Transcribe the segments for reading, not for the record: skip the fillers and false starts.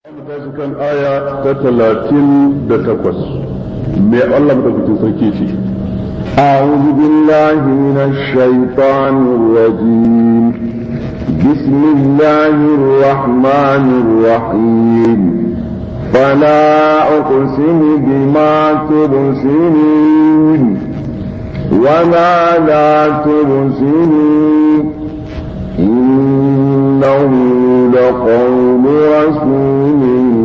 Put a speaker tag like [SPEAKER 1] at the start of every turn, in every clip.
[SPEAKER 1] kan aya ta 38 mai Allah madaukakin sarki ce
[SPEAKER 2] أعوذ بالله من الشيطان الرجيم بسم الله الرحمن الرحيم فلا أقسم بما تبصرون وما لا تبصرون إنه لقول رسول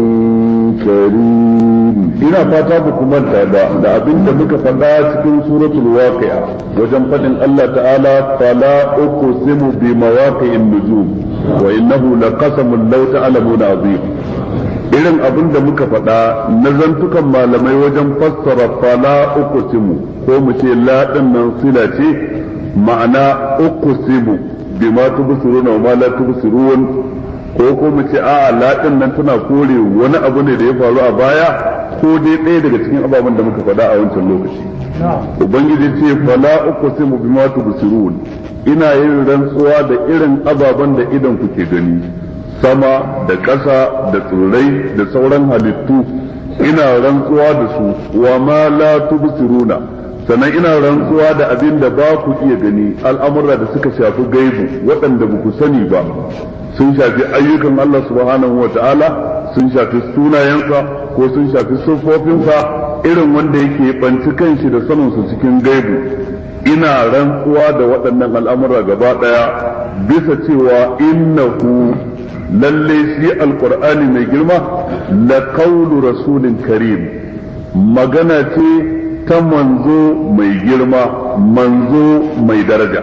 [SPEAKER 2] كريم.
[SPEAKER 1] ina fata ba ku manta da abin da muka faɗa cikin suratul waqi'a wajen faɗin Allah ta'ala fala uqsimu bi mawaqi'in nujum wa innahu laqasamun law ta'lamuna azim. irin abin da muka faɗa na zantukan malamai wajen fassara fala uqsimu ko mu ce la din nan sila ce ma'ana uqsimu bima tubsiruna wa ma la tubsirun ko mu ce a'a ladin nan tana kore wani abu ne da ya faru a baya ko dai ɗaya daga cikin ababen da muka faɗa a wancan lokaci. Ubangiji ce fala uqsimu bima tubsirun, ina yin rantsuwa da irin ababen da idan ku ke gani, sama da ƙasa da tsirrai da sauran halittu, ina rantsuwa da su wa ma la tubsiruna, sannan ina rantsuwa da abin da ba ku iya gani, al'amura da suka shafi gaibu waɗanda ba ku sani ba, sun shafi ayyukan Allah subhanahu wa ta'ala, sun shafi sunayensa ko sun shafi siffofinsa irin wanda yake banci kanshi da saninsa cikin gaibu. Ina rantsuwa da waɗannan al'amura gaba ɗaya bisa cewa innahu lalle shi alqur'ani mai girma la qawlu rasulin karim, magana ce ta manzo mai girma, manzo mai daraja.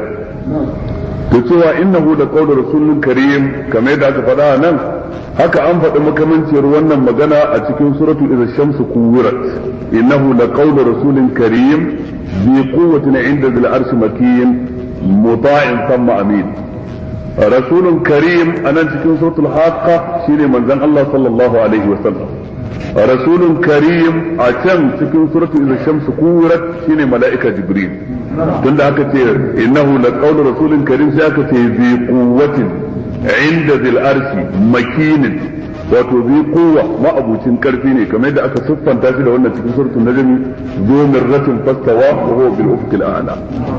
[SPEAKER 1] to cewa innahu da qawlu rasulun karim kamar yadda aka faɗa nan, haka an faɗi makamanciyar wannan magana a cikin suratu idza shamsu kuwirat, innahu la qawlu rasulin karim bi quwwatin 'inda dhil arshi makin muta'in thumma amin. rasulun karim anan cikin suratul haqqa shine manzon Allah sallallahu alaihi wasallam. rasulun karim a can cikin suratu idza shamsu kuwirat shine mala'ika jibril. tunda aka ce innahu la qawlu rasulin karim sai aka ce bi quwwatin 'inda dhil arshi makinin, wato bi quwwa ma'abucin karfi ne kamar yadda aka siffanta shi da wannan cikin suratul najm zu mirratin fastawa wa huwa bil ufuqil a'la.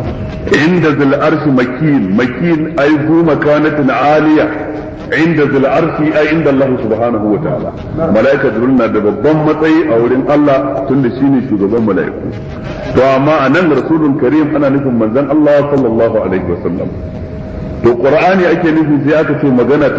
[SPEAKER 1] inda dhil arshi makin ay zu makanatin 'aliya inda dhil arshi ay inda Allah subhanahu wa ta'ala. malaika jibril na da babban matsayi a wurin Allah tunda shine shugaban malaiku. to amma anan rasulun karim ana nufin manzon Allah sallallahu alaihi wasallam. to qur'ani ake nufi sai aka ce magana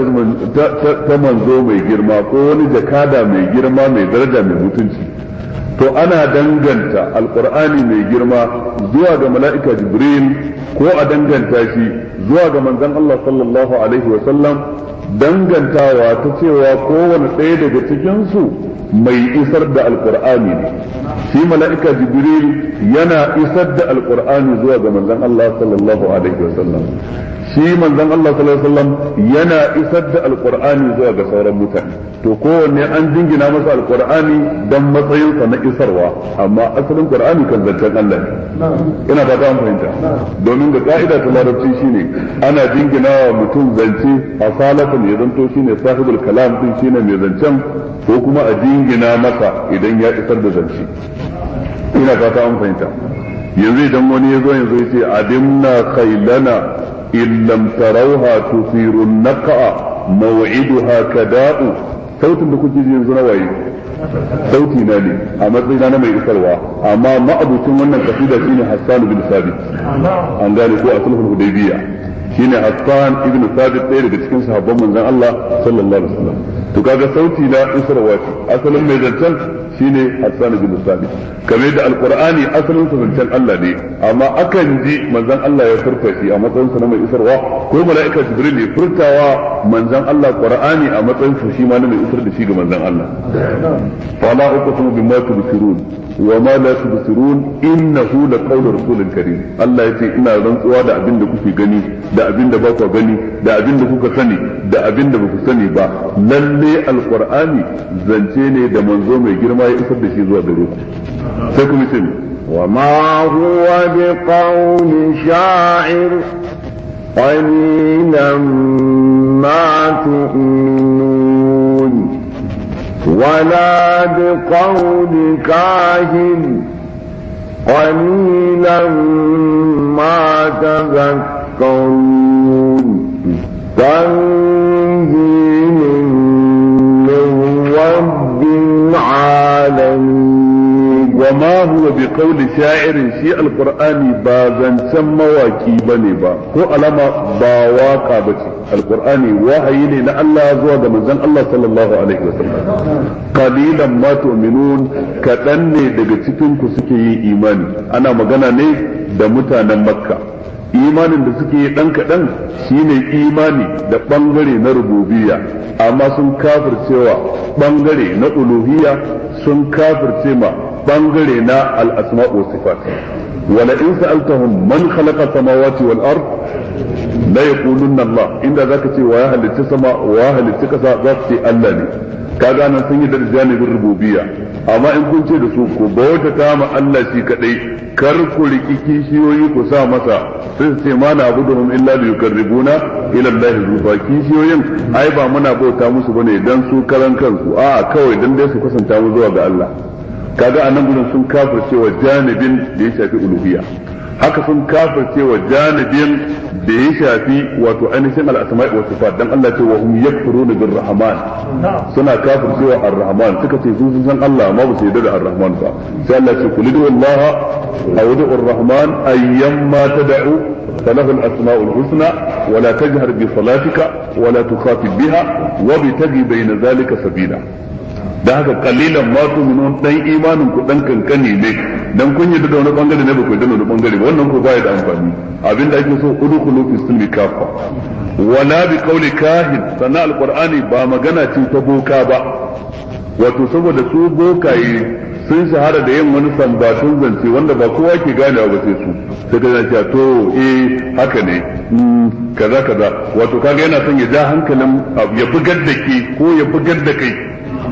[SPEAKER 1] ta manzo mai girma ko wani jakada mai girma mai daraja mai mutunci. to ana danganta alqur'ani mai girma zuwa ga mala'ika jibril ko a danganta shi zuwa ga manzon Allah sallallahu alaihi wasallam, dangantawa ta cewa kowane ɗaya daga cikin su mai isar da alqur'ani ne. shi mala'ika jibril yana isar da alqur'ani zuwa ga manzon Allah sallallahu alaihi wasallam, shi manzon Allah sallallahu alaihi wasallam yana isar da alqur'ani zuwa ga sauran mutane. to kowanne an jingina masa alqur'ani dan matsayinsa na isarwa, amma asalin qur'ani kan zancen Allah ne. ina fata an fahimta. domin ga ka'ida ta larabci shine ana jingina wa mutum zance asalatan ya zanto shine sahibul kalam din shine mai zancen, ko kuma a jingina masa idan ya isar da zance. ina fata an fahimta. yanzu idan wani ya zo yanzu ya ce adimna khailana in lam tarawha tusiru naqa maw'iduha kada'u, sautin da kuke ji yanzu na waye? sauti na ne a matsayina na mai isarwa, amma ma'abucin wannan kasida shine Hassan bin Sabit. an gane ko a sulhul Hudaybiyya shine Hassan ibn Sabit, ɗaya daga cikin sahabban manzon Allah sallallahu alaihi wasallam. to kaga sauti na isarwa ce, asalin mai zancen shine Hassan bin Sabit. kamar da alqur'ani asalin sa zancen Allah ne, amma akan ji manzon Allah ya furta shi a matsayin sa na mai isarwa, ko mala'ika Jibril ya furtawa manzon Allah qur'ani a matsayin sa shi ma na mai isar da shi ga manzon Allah. fala uqsimu bima tubsirun wa ma la tubsirun innahu laqawlu rasulin karim. Allah yace ina rantsuwa da abin da kuke gani da abin da ba ku gani da abin da kuka sani da abin da ba ku sani ba, lalle alqur'ani zance ne da manzo mai girma ya isar da shi zuwa gare ku. sai kuma ce
[SPEAKER 2] wa ma huwa biqawli sha'ir qalilan ma tu'minun ولا بقول كاهن قليلا ما تذكرون تنزيل من رب العالمين
[SPEAKER 1] وما هو بقول شاعر شيء القرآن بازن سمواكي بني با هو علامة باواقع بشي القرآن وحي لنا الله زوج من زن الله صلى الله عليه وسلم قليلا ما تؤمنون كتني دقتكم كسكي إيماني أنا مغانا ني دمتانا مكة imanin da suke yi dan kaɗan shine imani da ɓangare na rububiyya amma sun kafircewa ɓangare na uluhiyya sun kafirce ma ɓangare na al-asma wa sifat wala in sa'altahum man khalaqa samawati wal ard la yaqulunna Allah inda zaka ce wa ya halitta sama wa ya halitta kasa za su ce Allah ne kaga nan sun yi da janibin rububiyya amma in kun ce da su ku bauta ta ma Allah shi kadai kar ku riki kishiyoyi ku sa masa sai su ce ma na abuduhum illa li yuqarribuna ila Allah zulfa kishiyoyin ai ba muna bauta musu bane dan su karan kansu a kawai dan dai su kusanta mu zuwa ga Allah kaga anan gurin sun kafirce wa janibin da ya shafi uluhiyya haka sun kafirce wa janibin da ya shafi wato ainihin al-asma'i wa sifat dan Allah ce wa hum yakfuruna bir-rahman suna kafirce wa ar-rahman suka ce sun san Allah amma ba su yarda da ar-rahman ba sai Allah ce kul du Allah aw du ar-rahman ayyamma tad'u falahu al-asma'u al-husna wa la tajhar bi salatika wa la tukhafit biha wa bitaghi bayna dhalika sabila da haka kalilan ma tu'minun dan imanin ku dan kankani ne dan kun yi da wani bangare ne ba ku da wani bangare ba wannan ku baya da amfani abinda ake so udkhulu fi silmi kafa wala bi qawli kahin sana alqur'ani ba magana ce ta boka ba wato saboda su bokaye sun shahara da yin wani sambatun zance wanda ba kowa ke ganewa ba sai su sai ka ce to haka ne kaza kaza wato kaga yana son ya ja hankalin ya bugar da ke ko ya bugar da kai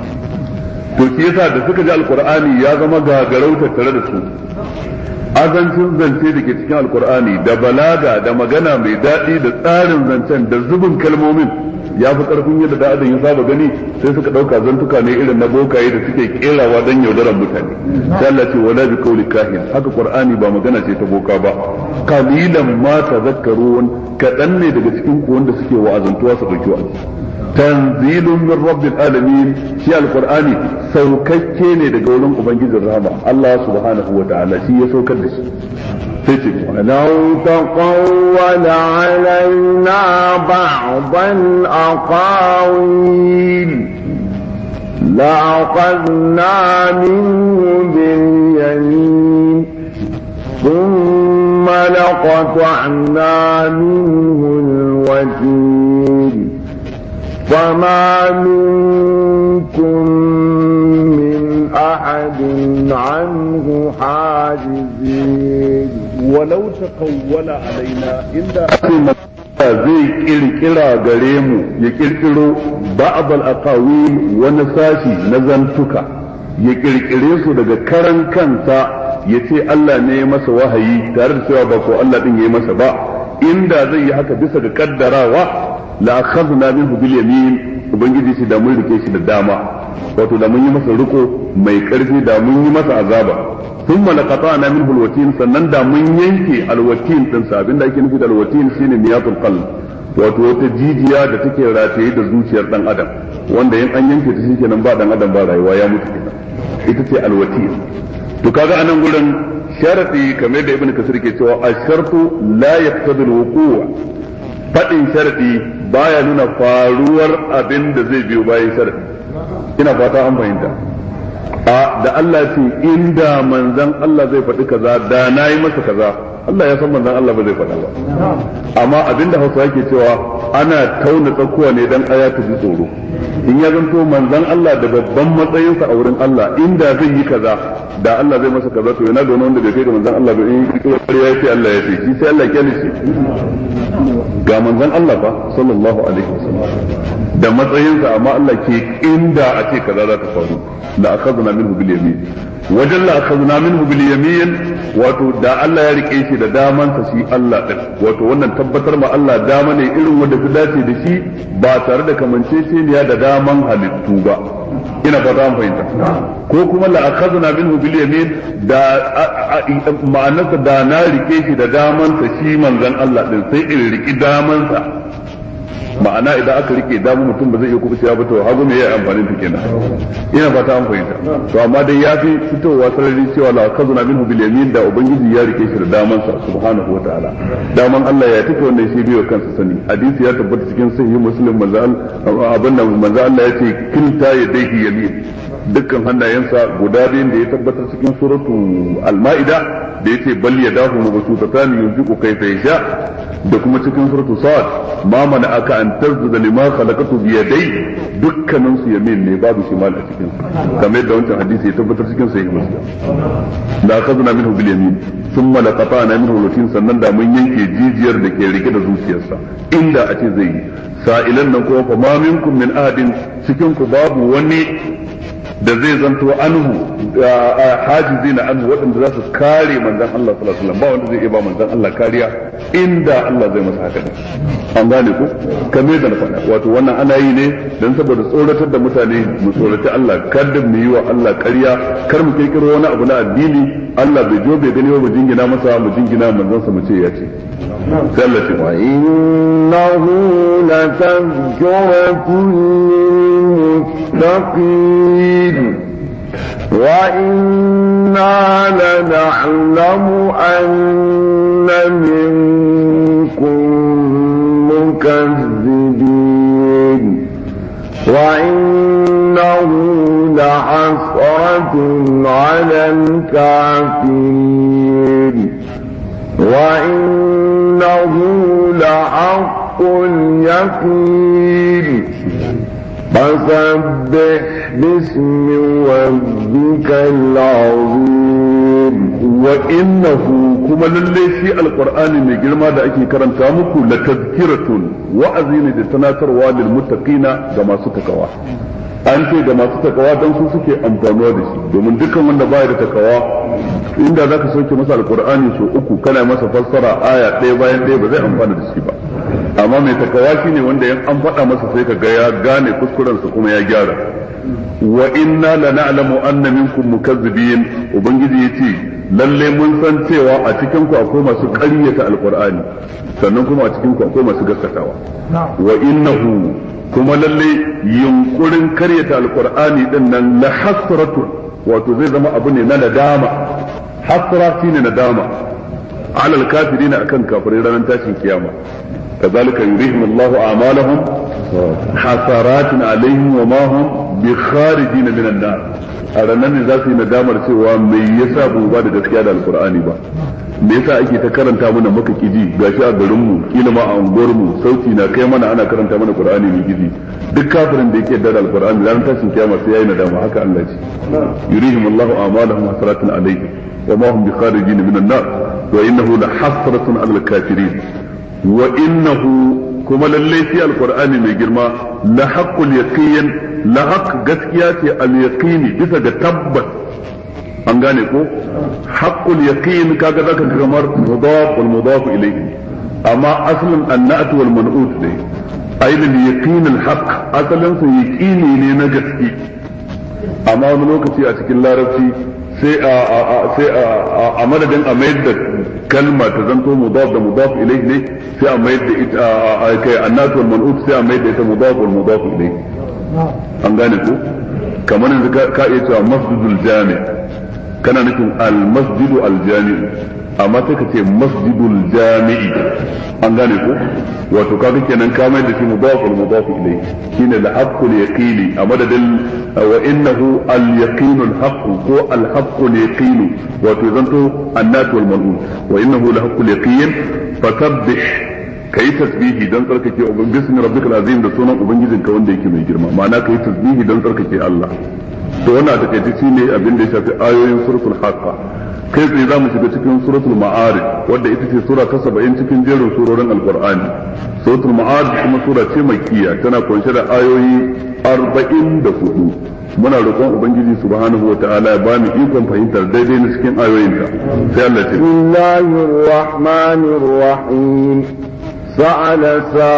[SPEAKER 1] to shi yasa da suka ji alqur'ani ya zama gagarauta tare da su azancin zance da ke cikin alqur'ani da balaga da magana mai daɗi da tsarin zancen da zubin kalmomin ya fi ƙarfin yadda da adam ya saba gani sai suka ɗauka zantuka ne irin na bokaye da suke kerawa don yaudaran mutane sai Allah ce wala bi qawli kahin haka qur'ani ba magana ce ta boka ba qalilan ma tadhakkarun kaɗan ne daga cikin ku wanda suke wa'azantuwa su dauki wa'azi tanzilun min rabbil alamin shi alqur'ani saukakke ne daga wurin ubangijin rahama Allah subhanahu wa ta'ala shi ya saukar da shi sai ce
[SPEAKER 2] law taqawwala alaina ba'd al-aqawil la aqadna minhu bil yamin thumma laqata'na minhu al-watin فما منكم من أحد عنه حاجزين
[SPEAKER 1] ولو تقول علينا إلا zai kirkira gare mu ya kirkiro ba'd al-aqawil wani sashi na zantuka ya kirkire su daga karan kansa ya ce Allah ne ya masa wahayi tare da cewa ba ko Allah din ya yi masa ba inda zai yi haka bisa ga kaddarawa la akhadna minhu bil yamin ubangiji shi da mun rike shi da dama wato da mun yi masa riko mai karfi da mun yi masa azaba thumma laqata'na minhu alwatin sannan da mun yanke alwatin din sa abinda ake nufi da alwatin shine miyatul qalb wato wata jijiya da take rataye da zuciyar dan adam wanda in an yanke ta shikenan ba dan adam ba rayuwa ya mutu kenan ita ce alwatin to kaga anan gurin sharadi kamar da ibnu kasir ke cewa ashartu la yaqtadi alwuqu' fadin sharadi baya nuna faruwar abin da zai biyo bayan sharadi ina fata an fahimta da Allah ce inda manzon Allah zai faɗi kaza da nayi masa kaza Allah ya san manzon Allah ba zai faɗa ba amma abinda Hausa yake cewa ana tauna tsakuwa ne dan aya ta ji tsoro in ya zanto manzon Allah da babban matsayinsa a wurin Allah inda zai yi kaza da Allah zai masa kaza to yana da wanda bai kai da manzon Allah ba in ya ce Allah ya ce shi sai Allah ya kyale shi ga manzon Allah fa sallallahu alaihi wasallam da matsayinsa amma Allah ke inda a ce kaza za ta faru la akhadna minhu bil yamin wajen la akhadna minhu bil yamin wato da Allah ya rike shi shi da damansa shi Allah din, wato wannan tabbatar ma Allah dama ne irin wanda ta dace da shi ba tare da kamanceceniya da daman halittu ba. ina fata an fahimta. Ko kuma la akhadna minhu bil yamin, da ma'anarsa da na rike shi da damansa shi manzon Allah din, sai in riki damansa. ma'ana idan aka rike damu mutum ba zai iya kubucewa ba, to hagu me yayi amfani ta kenan. ina fata an fahimta. To amma dai ya fi fitowa sarari cewa la akhadna minhu bil yamin, da ubangiji ya rike shi da damansa subhanahu wa ta'ala. daman Allah ya take wannan shi biyo kansa sani. hadisi ya tabbata cikin sahih muslim manzo Allah ya ce kilta yadayhi yamin, dukkan hannayensa guda biyun da ya tabbatar cikin suratu al-ma'ida da yace bal yadahu mabsuutatan yunfiqu kayfa yasha, da kuma cikin suratu sa'ad ma mana aka an tazza lima khalaqatu bi yadai, dukkanin su yamin ne babu shimal a cikin su, kamar yadda wancan hadisi ya tabbatar cikin sahih muslim. la akhadna minhu bil yamin thumma laqata'na minhu lutin, sannan da mun yanke jijiyar da ke rike da zuciyarsa inda a ce zai yi. sa'ilan nan kuma fa ma minkum min ahadin, cikin ku babu wani da zai zanto anhu hajizina anhu, waɗanda za su kare manzon Allah sallallahu alaihi wasallam, ba wanda zai iya ba manzon Allah kariya inda Allah zai masa haka. an gane ku kamar da na faɗa, wato wannan ana yi ne dan saboda tsoratar da mutane mu tsorata Allah, kada mu yi wa Allah kariya, kar mu kirkiro wani abu na addini Allah bai jo bai gani ba mu jingina masa, mu jingina manzon sa mu ce ya ce. wa
[SPEAKER 2] innahu latazkiratun lilmuttaqin wa inna lana'lamu anna minkum mukazzibin wa innahu la'asratun 'alal kafirin وإنه لحق اليقين فسبح باسم ربك العظيم.
[SPEAKER 1] وإنه كما للي في القرآن من جرما دا أكي كرم تامكو لتذكرة وأذين لتناكر للمتقين كما ستكوا. an ce da masu takawa don su suke amfanuwa da shi, domin dukkan wanda baya da takawa inda zaka sauke masa alkur'ani so uku kana masa fassara aya ɗaya bayan ɗaya ba zai amfana da shi ba. amma mai takawa shine wanda yan an faɗa masa sai ka ga ya gane kuskurensa kuma ya gyara. wa inna lana'lamu anna minkum mukazzibin, ubangiji yace lalle mun san cewa a cikin ku akwai masu ƙaryata alkur'ani, sannan kuma a cikin ku akwai masu gaskatawa. wa innahu kuma lalle yunkurin karyata alkur'ani din nan la hasratun, wato zai zama abu ne na nadama. hasra shine nadama alal kafirin akan kafirai ranar tashin kiyama. kazalika yurihim Allahu a'malahum hasaratin alaihim wa ma hum bi kharijin minan nar. a ranar ne za su yi nadamar cewa me yasa ba ba da gaskiya da alkur'ani ba, me yasa ake ta karanta mana maka kiji gashi a garin mu, kila ma a unguwar mu sauti na kai mana ana karanta mana qur'ani ne kiji. duk kafirin da yake da alkur'ani ran tashin kiyama sai yayi nadama. haka Allah ce yurihim Allahu a'malahum hasaratin alaihim wa ma hum bi kharijin minan nar wa innahu la hasratun alal kafirin. wa innahu kuma lalle fi alqur'ani mai girma la haqqul yaqin, la haqq gaskiya ce al yaqini bisa ga tabbas. an gane ko haqqul yaqin kaga zaka kamar mudaf wal mudaf ilayhi, amma aslun an-na't wal man'ut dai ayyul yaqin al haqq asalin sa yaqini ne na gaske. amma wani lokaci a cikin larabci sai a madadin a mayar da kalma ta zanto mudaf da mudaf ilayhi ne, sai a mayar da ita kai an-na't wal man'ut sai a mayar da ita mudaf wal mudaf ilayhi. an gane ko kamar yanzu ka iya cewa masjidul jami', kana nufin al-masjidu al-jami'u, amma sai ka ce masjidul jami'i. an gane ko wato kaga kenan ka mai da shi mudaf wal mudaf ilayhi shine al-haqqul yaqini a madadin wa innahu al-yaqinu al-haqq ko al-haqqul yaqinu, wato zanto an-nat wal man'ut. wa innahu al-haqqul yaqin fasabbih, kai tasbihi dan tsarkake ubangijin rabbikal azim, da sunan ubangijinka wanda yake mai girma. ma'ana kai tasbihi dan tsarkake Allah. to wannan da kai shine abin da ya shafi ayoyin suratul haqqa. kai tsaye zamu shiga cikin suratul ma'arij wadda ita ce sura ta 70 cikin jerin surorin alqur'ani. suratul ma'arij kuma sura ce makkiyya, tana kunshe da ayoyi 44 muna roƙon ubangiji subhanahu wataala ya bani ikon fahimtar daidai na cikin ayoyinka sai Allah ya ce
[SPEAKER 2] Bismillahir Rahmanir Rahim sa'ala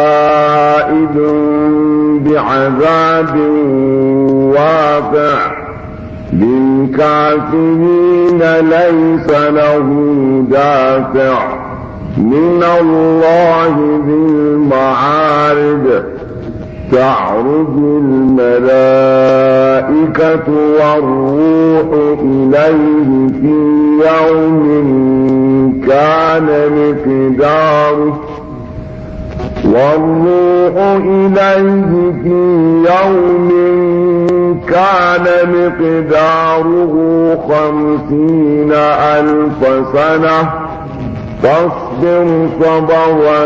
[SPEAKER 2] sa'idun bi'azabin waqi' للكافرين ليس له دافع من الله ذي المعارج تعرج الملائكة والروح إليه في يوم كان مقداره كان مقداره 50,000 سنة فاصبر صبرا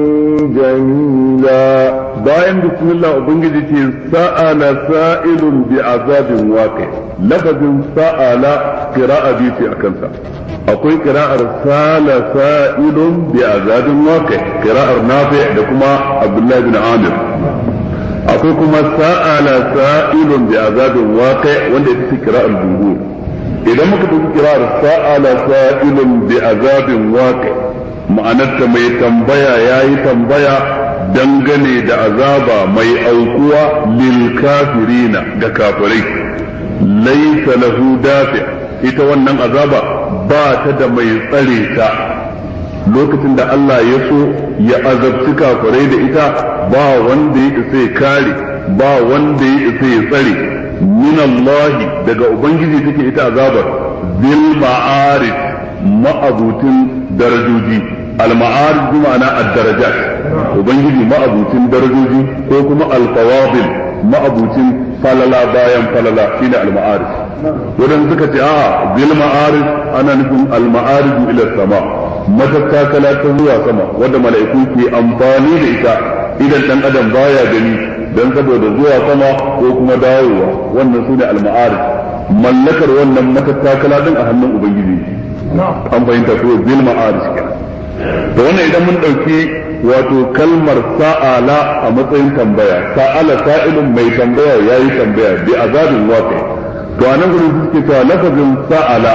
[SPEAKER 2] جميلا
[SPEAKER 1] bayan bismillah ubangiji ce sa'ala sa'ilun bi azabin waqi lafazin sa'ala qira'a bi fi akansa akwai qira'ar sa'ala sa'ilun bi azabin waqi qira'ar nafi' da kuma abdullah bin amir akwai kuma sa'ala sa'ilun bi azabin waqi wanda ita ce qira'ar jumhur idan muka dauki qira'ar sa'ala sa'ilun bi azabin waqi ma'anarta mai tambaya yayi tambaya dangane da azaba mai aukuwa lil kafirina ga kafirai laysa lahu dafi ita wannan azaba ba ta da mai tsare ta lokacin da Allah ya so ya azabci kafirai da ita ba wanda ya isa ya kare ba wanda ya isa ya tsare min Allah daga ubangiji take ita azabar bil ma'arij ma'abutin darajoji al ma'arij bi ma'ana ad-darajat ubangiji ma'abucin darajoji ko kuma al-fawadil ma'abucin falala bayan falala shine al-ma'arij wadanda suka ce a bil ma'arij ana nufin al-ma'arij ila sama matattakala ta zuwa sama wanda mala'iku ke amfani da ita idan dan adam baya gani dan saboda zuwa sama ko kuma dawowa wannan sune al-ma'arij mallakar wannan matattakala din a hannun ubangiji an fahimta ko bil ma'arij kenan to wannan idan mun dauki wato kalmar sa'ala a matsayin tambaya sa'ala sa'ilun mai tambaya yayi tambaya bi azabin waqi to anan gurin suke cewa lafazin sa'ala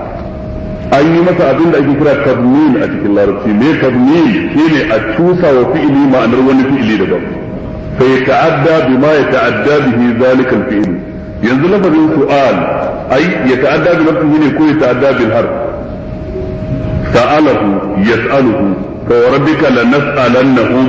[SPEAKER 1] an yi masa abin da ake kira tabmin a cikin larabci me tabmin shine a tusa wa fi'ili ma'anar wani fi'ili daban fa yata'adda bima yata'adda bihi zalika al-fi'l yanzu lafazin su'al ai yata'adda bi lafzihi ne ko yata'adda bil harf sa'alahu yas'aluhu فوربك لنسألنهم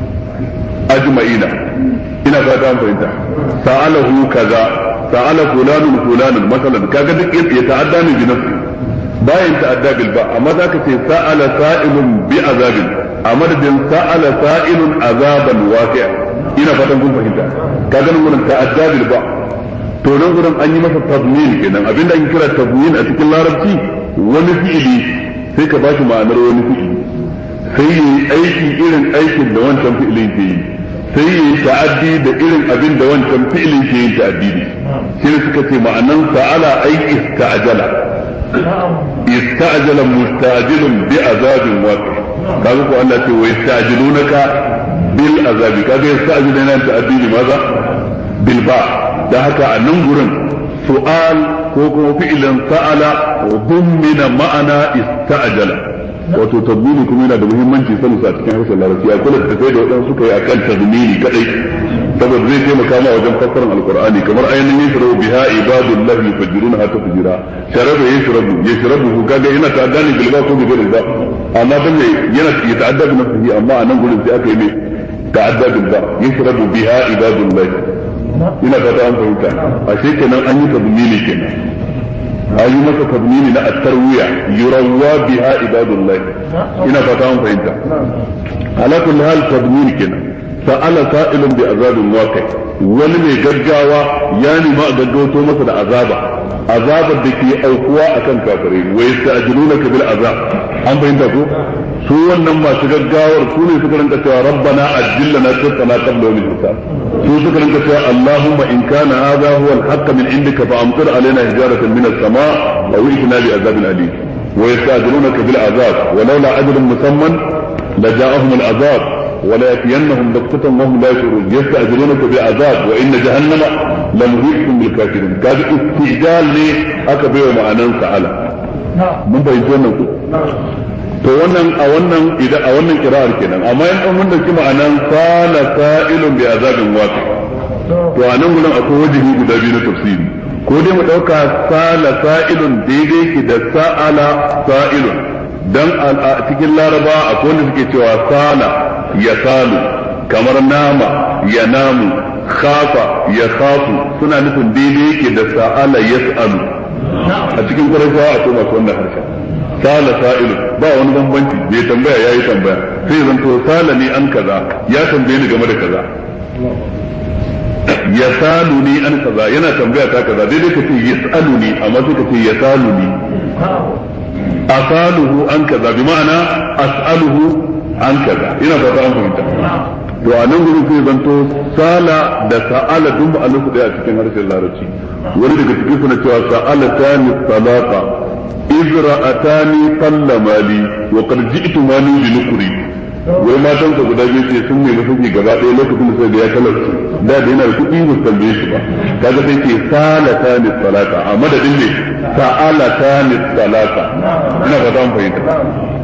[SPEAKER 1] أجمعين ina fata an fahimta sa'alahu kaza sa'ala fulanun fulanan masalan kaga duk ya ta'adda ne bi nafsi bayan ta'adda bil ba amma zaka ce sa'ala sa'ilun bi azabin amma da sa'ala sa'ilun azaban waqi'a ina fatan kun fahimta kaga nan gurin ta'adda bil ba to nan gurin an yi masa tadmin kenan abinda ake kira tadmin a cikin larabci wani fi'ili sai ka bashi ma'anar wani fi'ili sai yi aiki irin aikin da wancan fi'ilin ke yi sai yi ta'addi da irin abin da wancan fi'ilin ke yin ta'addi ne shi ne suka ce ma'anan sa'ala ai ista'jala musta'jilun bi azabin waqi kaga ko Allah ce wa yasta'jilunaka bil azabi kaga yasta'jiluna ta'addi ne maza bil ba da haka a nan gurin su'al ko kuma fi'ilin sa'ala wa dummina ma'ana ista'jala wato tadmini kuma yana da muhimmanci sanin sa cikin harshen larabci a kula da kai da wadansu suka yi akan tadmini kadai saboda zai taimaka ma wajen fassarar alqur'ani kamar ainihin yashrabu biha ibadullahi yufajjiruna hatta fujira sharaba yashrabu kaga yana ta'addani bil ba ko bi bil ba amma dan ne yana ta'adda bi nafsihi amma a nan gurin sai aka yi ne ta'adda bil ba yashrabu biha ibadullahi ina fata an fahimta a kenan an yi tadmini kenan ayi masa tabnini na at-tarwiya yurawwa biha ibadullah ina fata an fahimta ala kulli hal tabnin kenan sa'ala sa'ilun bi azabin waqi wani mai gaggawa ya nima a gaggauto masa da azabar da ke aukuwa akan kafirai wa yasta'jilunaka bil azab an fahimta ko su wannan masu gaggawar su ne suka rinka cewa rabbana ajjilna qitana qabla yawm al-hisab su suka rinka cewa allahumma in kana hadha huwa al-haqq min indika fa amtir alaina hijaratan min as-sama' aw itina bi azabin alim wa yasta'jilunaka bil azab wa laula ajrun musamman laja'ahum al-azab wala yatiyannahum baqtatan wa hum la yashurun yasta'jilunaka bi'azab wa inna jahannama lamuhiqun bil kafirin kaga istijal ne aka baiwa ma'anan sa'ala mun bayyana wannan ku to wannan idan a wannan kira'ar kenan amma in mun dauki ma'anan sala sa'ilun bi azabin waqi to a nan gurin akwai wajibi guda biyu na tafsiri ko dai mu dauka sala sa'ilun daidai ki da sa'ala sa'ilun dan a cikin laraba akwai wanda suke cewa sala ya salu kamar nama ya namu khafa ya khafu suna nufin daidai yake da sa'ala yas'alu a cikin qur'ani akwai masu wannan harshen sala sa'ilu ba wani bambanci bai tambaya yayi tambaya sai zan to sala ni an kaza ya tambaye ni game da kaza ya salu ni an kaza yana tambaya ta kaza daidai kace yasalu ni amma sai kace yasalu ni asaluhu an kaza bi ma'ana as'aluhu an kaza ina fata an fahimta to a nan gurin sai zanto sala da sa'ala dun ba a lusu daya a cikin harshen larabci wani daga cikin suna cewa sa'ala tani salata izra'atani sallamali wa qad ji'tu mali bi nukri wai matan ka guda biyu ce sun nemi suke gaba ɗaya lokacin da sai da ya talauci da yana da kuɗi ba tambaye shi ba kaga sai ke salatani salata a madadin ne sa'alatani salata ina fata an fahimta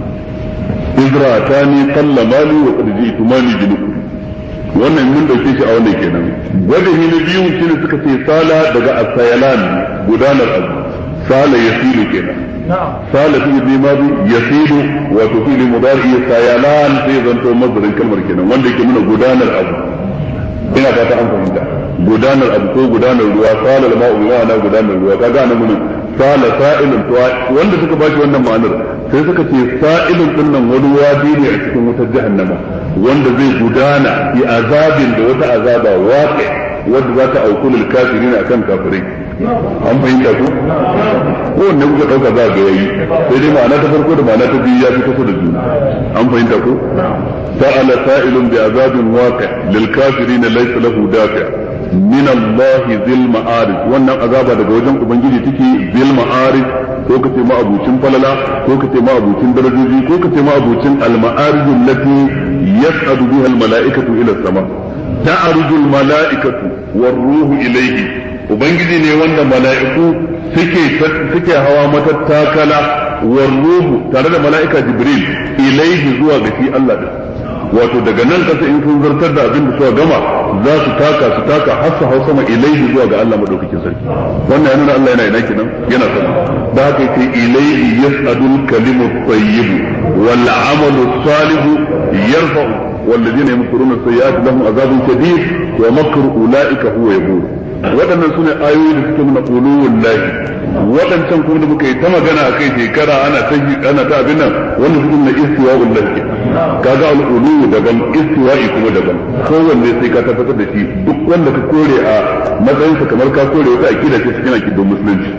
[SPEAKER 1] izra'atani sallamali wa qad ji'tu mali bi nukri wannan mun dauke shi a wannan kenan wajen na biyu shine suka ce sala daga asayalan gudanar abu sala yasilu kenan sala fi madi yasilu wa fi mudari sayalan sai zanto mazdarin kalmar kenan wanda yake nuna gudanar abu ina fata an fahimta gudanar abu ko gudanar ruwa sala al-ma'u bi ma'ana gudanar ruwa kaga nan mun sala sa'ilun wanda suka bashi wannan ma'anar sai suka ce sa'ilun din nan wani wadi ne a cikin wutar jahannama wanda zai gudana bi azabin da wata azaba waqi wanda za ta auku lil kafirin akan kafirai an fahimta ko wanne kuka dauka za ga yayi sai dai ma'ana ta farko da ma'ana ta biyu ya fi kusa da juna an fahimta ko sa'ala sa'ilun bi azabin waqi lil kafirin laysa lahu dafi' min Allah zil ma'arij wannan azaba daga wajen ubangiji take zil ma'arij ko kace ma abucin falala ko kace ma abucin darajoji ko kace ma abucin al ma'arij allati yas'adu biha al mala'ikatu ila sama ta'ruju al mala'ikatu war ruhu ilayhi ubangiji ne wanda mala'iku suke hawa matattakala war ruhu tare da mala'ika jibril ilayhi zuwa ga shi Allah din wato daga nan kasa in sun zartar da abin da suka gama za su taka har su hau sama ilaihi zuwa ga Allah madaukakin sarki wannan yana Allah yana ina kenan yana sama da haka yake ilaihi yas'adul kalimu tayyib wal amalu salih yarfa'u والذين يمكرون السيئات لهم عذاب شديد ومكر أولئك هو يبور waɗannan sune ayoyi da suke nuna uluwul lahi waɗancan kuma da muka yi ta magana a kai shekara ana ta abin nan wanda suke nuna istiwa'ul lahi kaga al-ulu daban istiwa'i kuma daban kowanne sai ka tabbatar da shi duk wanda ka kore a matsayinsa kamar ka kore wata akida ce cikin akidun musulunci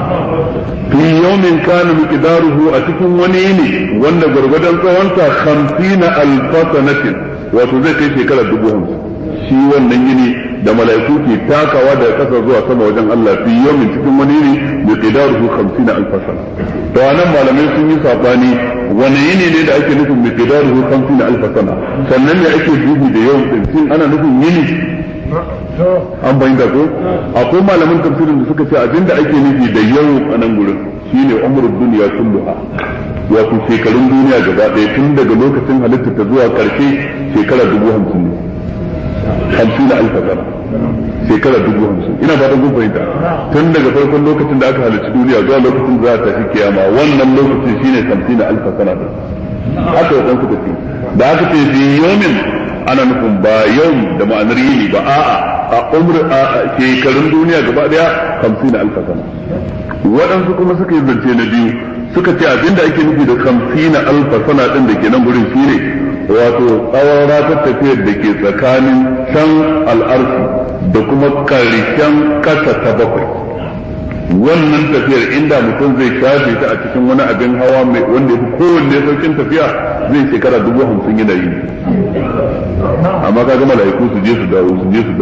[SPEAKER 1] fi yawmin kana miqdaruhu a cikin wani ne wanda gurgurdan tsawonsa 50,000 sanatin wato zai kai shekara 50,000 shi wannan yini da mala'iku ke takawa daga kasa zuwa sama wajen Allah fi yawmin cikin wani ne miqdaruhu 50,000 sana to anan malamai sun yi sabani wani yini ne da ake nufin miqdaruhu 50,000 sana sannan ne ake dubi da yawan din shin ana nufin yini an bayyana ko akwai malaman tafsirin da suka ce abinda ake nufi da yau a nan gurin shine umrud dunya kulluha wato shekarun duniya gaba ɗaya tun daga lokacin halitta ta zuwa ƙarshe shekara 50,000 ne 50,000 sana shekara 50,000 ina fatan kun fahimta tun daga farkon lokacin da aka halicci duniya zuwa lokacin da za ta tafi kiyama wannan lokacin shine 50,000 sana da haka wadan suka ce da aka ce fi yawmin ana nufin ba yau da ma'anar yini ba a'a a shekarun duniya gaba daya 50,000 sana waɗansu kuma suka yi zance na biyu suka ce abinda ake nufi da 50,000 sana din da ke nan gurin shine wato tsawon ratar tafiyar da ke tsakanin can al'arsu da kuma karshen kasa ta bakwai wannan tafiyar inda mutum zai shafe ta a cikin wani abin hawa mai wanda ya fi kowanne saukin tafiya zai shekara 50,000 yana yi amma ka gama laiku su je su dawo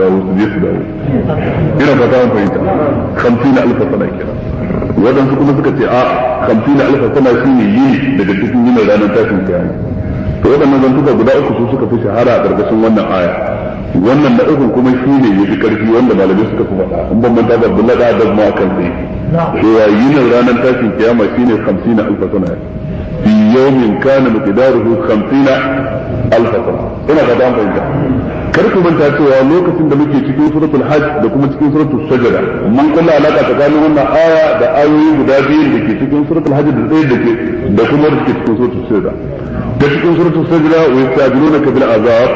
[SPEAKER 1] ina fata an fahimta 50,000 sana kenan waɗansu kuma suka ce a 50,000 sana shi ne yini daga cikin yinin ranar tashin kiyama to to waɗannan zantuka guda uku su suka fi shahara a ƙarƙashin wannan aya. Wannan na ukun kuma shi ne ya fi ƙarfi wanda malamai suka fi faɗa in ban manta da Abdullahi da Adam ma kan sai cewa yinin ranar tashin kiyama shine 50 alf sana fi yawmin kana miqdaruhu 50 alf sana. Ina ga dan bayyana kar ku manta cewa lokacin da muke cikin suratul hajj da kuma cikin suratul sajda mun kalla alaka tsakanin wannan aya da ayoyi guda biyu da ke cikin suratul hajj da ɗaya da kuma da ke cikin suratul sajda. Da cikin suratul sajda wa yastajilunaka bil azab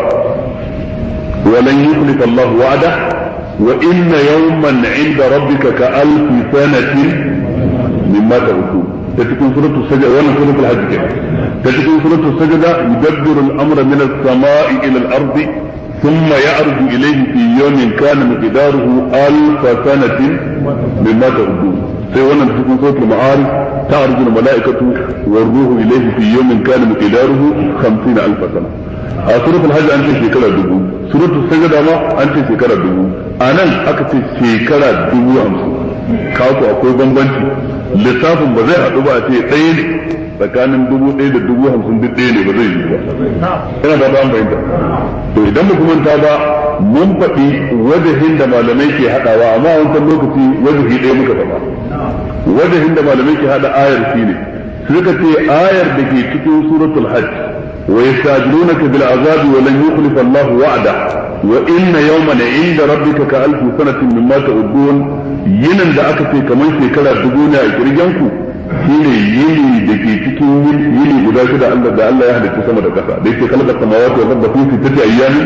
[SPEAKER 1] wa lan yukhlifa Allahu wa'dah wa inna yawman 'inda rabbika ka alfi sanatin mimma ta'udun. Da cikin suratul sajda wannan suratul hajj ke da cikin suratul sajda yudabbiru al-amra min as-sama'i ila al-ardi ثم يعرج إليه في يوم كان مقداره 1000 سنة مما تعدون. sai wannan cikin suratul ma'arij ta'ruju al-mala'ikatu war-ruhu ilayhi fi yawmin kana miqdaruhu 50 alf sana. A suratul hajj an ce shekara 1000, suratul sajda ma an ce shekara 1000, anan aka ce shekara 50. kawo akwai bambanci, lissafin ba zai haɗu ba a ce ɗaya ne tsakanin 1000 da 50,000 duk ɗaya ne ba zai yi ba. Ina da ban bayyana. To idan mu kuma ta ba mun faɗi wajahin da malamai ke haɗawa, amma a wancan lokaci wajahi ɗaya muka faɗa. Wajahin da malamai ke haɗa ayar shi ne suka ce ayar da ke cikin suratul hajj wa yastajilunaka bil azabi wa lan yukhlifa Allahu wa'da wa inna yawman 'inda rabbika ka alfi sanatin mimma ta'udun. Yinin da aka ce kamar shekara 1000 ne a kirgenku shine yini da ke cikin yini guda shida da Allah ya halitta sama da ƙasa da yake kalmar samawati wa rabba fi sittati ayyamin.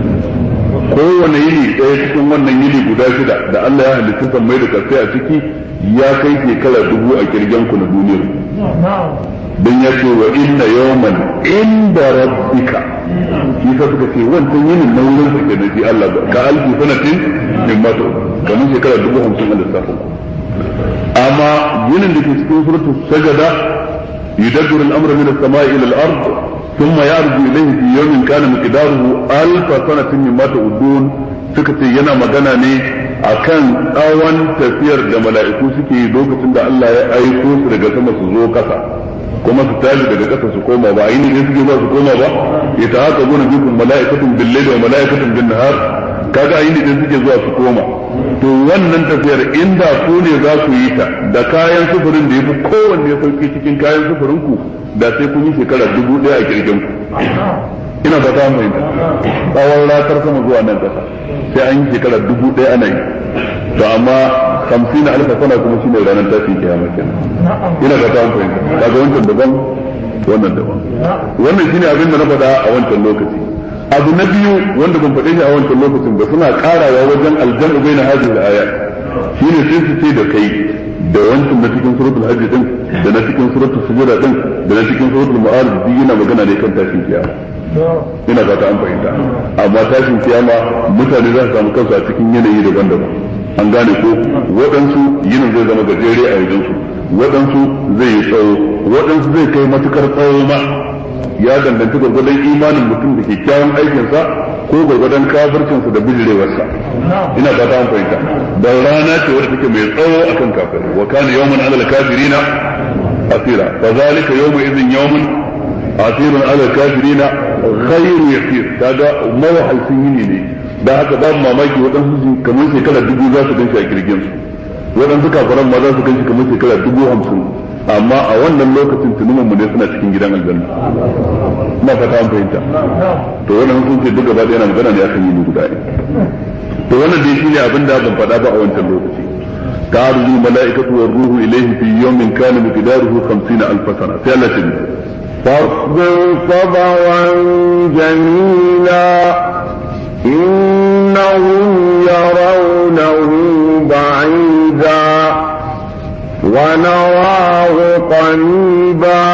[SPEAKER 1] Kowane yini ɗaya cikin wannan yini guda shida da Allah ya halitta sammai da ƙasai a ciki ya kai shekara 1000 a kirgenku na duniyar. Dan ya ce wa inna yawman inda rabbika, shi sa suka ce wancan yinin na wurin su ke da shi Allah ka alfi sanatin min mata kamar shekara 50,000 a lissafin. Amma yinin da ke cikin suratul sajda yudabbiru al-amra min as-sama'i ila al-ard thumma yarju ilayhi fi yawmin kana miqdaruhu 1000 sanatin mimma ta'udun, suka ce yana magana ne akan tsawon tafiyar da mala'iku suke yi lokacin da Allah ya aiko su daga sama su zo kasa kuma su tashi daga kasa su koma ba ayi ne suke za su koma ba. Ita haka gona bikum mala'ikatun bil-layli wa mala'ikatun bin-nahar, kaga ayi ne suke zuwa su koma. To wannan tafiyar inda ku ne za ku yi ta da kayan sufurin da yafi kowanne sauki cikin kayan sufurin ku, da sai kun yi shekara 1000 a kirgin ku. Ina ba ta mai tsawon ratar sama zuwa nan kasa sai an yi shekara 1000 ana yi. To amma 50 alf sana kuma shine ranar tashin kiyama kenan. Ina ba ta mai kaga wancan daban wannan daban. Wannan shine abin da na faɗa a wancan lokaci. Abu na biyu wanda ban faɗe shi a wancan lokacin ba, suna ƙarawa wajen aljam'u baina hadhihi al-ayat, shine sai su ce da kai da wancan na cikin suratul hajj din da na cikin suratul sujud din da na cikin suratul ma'arij din yana magana ne kan tashin kiyama. Ina ba ta an fahimta, amma tashin kiyama mutane za su samu kansu a cikin yanayi daban-daban. An gane ko waɗansu yinin zai zama gajere a wajensu, waɗansu zai yi tsawo, waɗansu zai kai matukar tsawo ma, ya danganci gwargwadon imanin mutum da kyakkyawan aikinsa ko gwargwadon kafircinsa da bijirewarsa. Ina ba ta an fahimta, da rana ce wadda take mai tsawo akan kafirai, wa kana yawman alal kafirina asira, fa zalika yawma idhin yawmun asirun alal kafirina ghayru yasir. Kaga mawahalcin yini ne, da haka babu mamaki waɗansu su kamar shekara 1000 za su ganshi a kirgin su, waɗansu kafiran ma za su ganshi kamar shekara 50,000, amma a wannan lokacin tunumin mu ne suna cikin gidan aljanna. Ina fata an fahimta. To wannan sun ce duk gaba ɗaya yana magana ne akan yini guda ne. To wannan dai shine abin da ban faɗa ba a wancan lokaci. ta'ruju malaikatu war ruhu ilayhi fi yawmin kana miqdaruhu 50 alf sana. Sai Allah ya ce
[SPEAKER 2] فاصبر صبرا جميلا إنهم يرونه بعيدا ونراه قريبا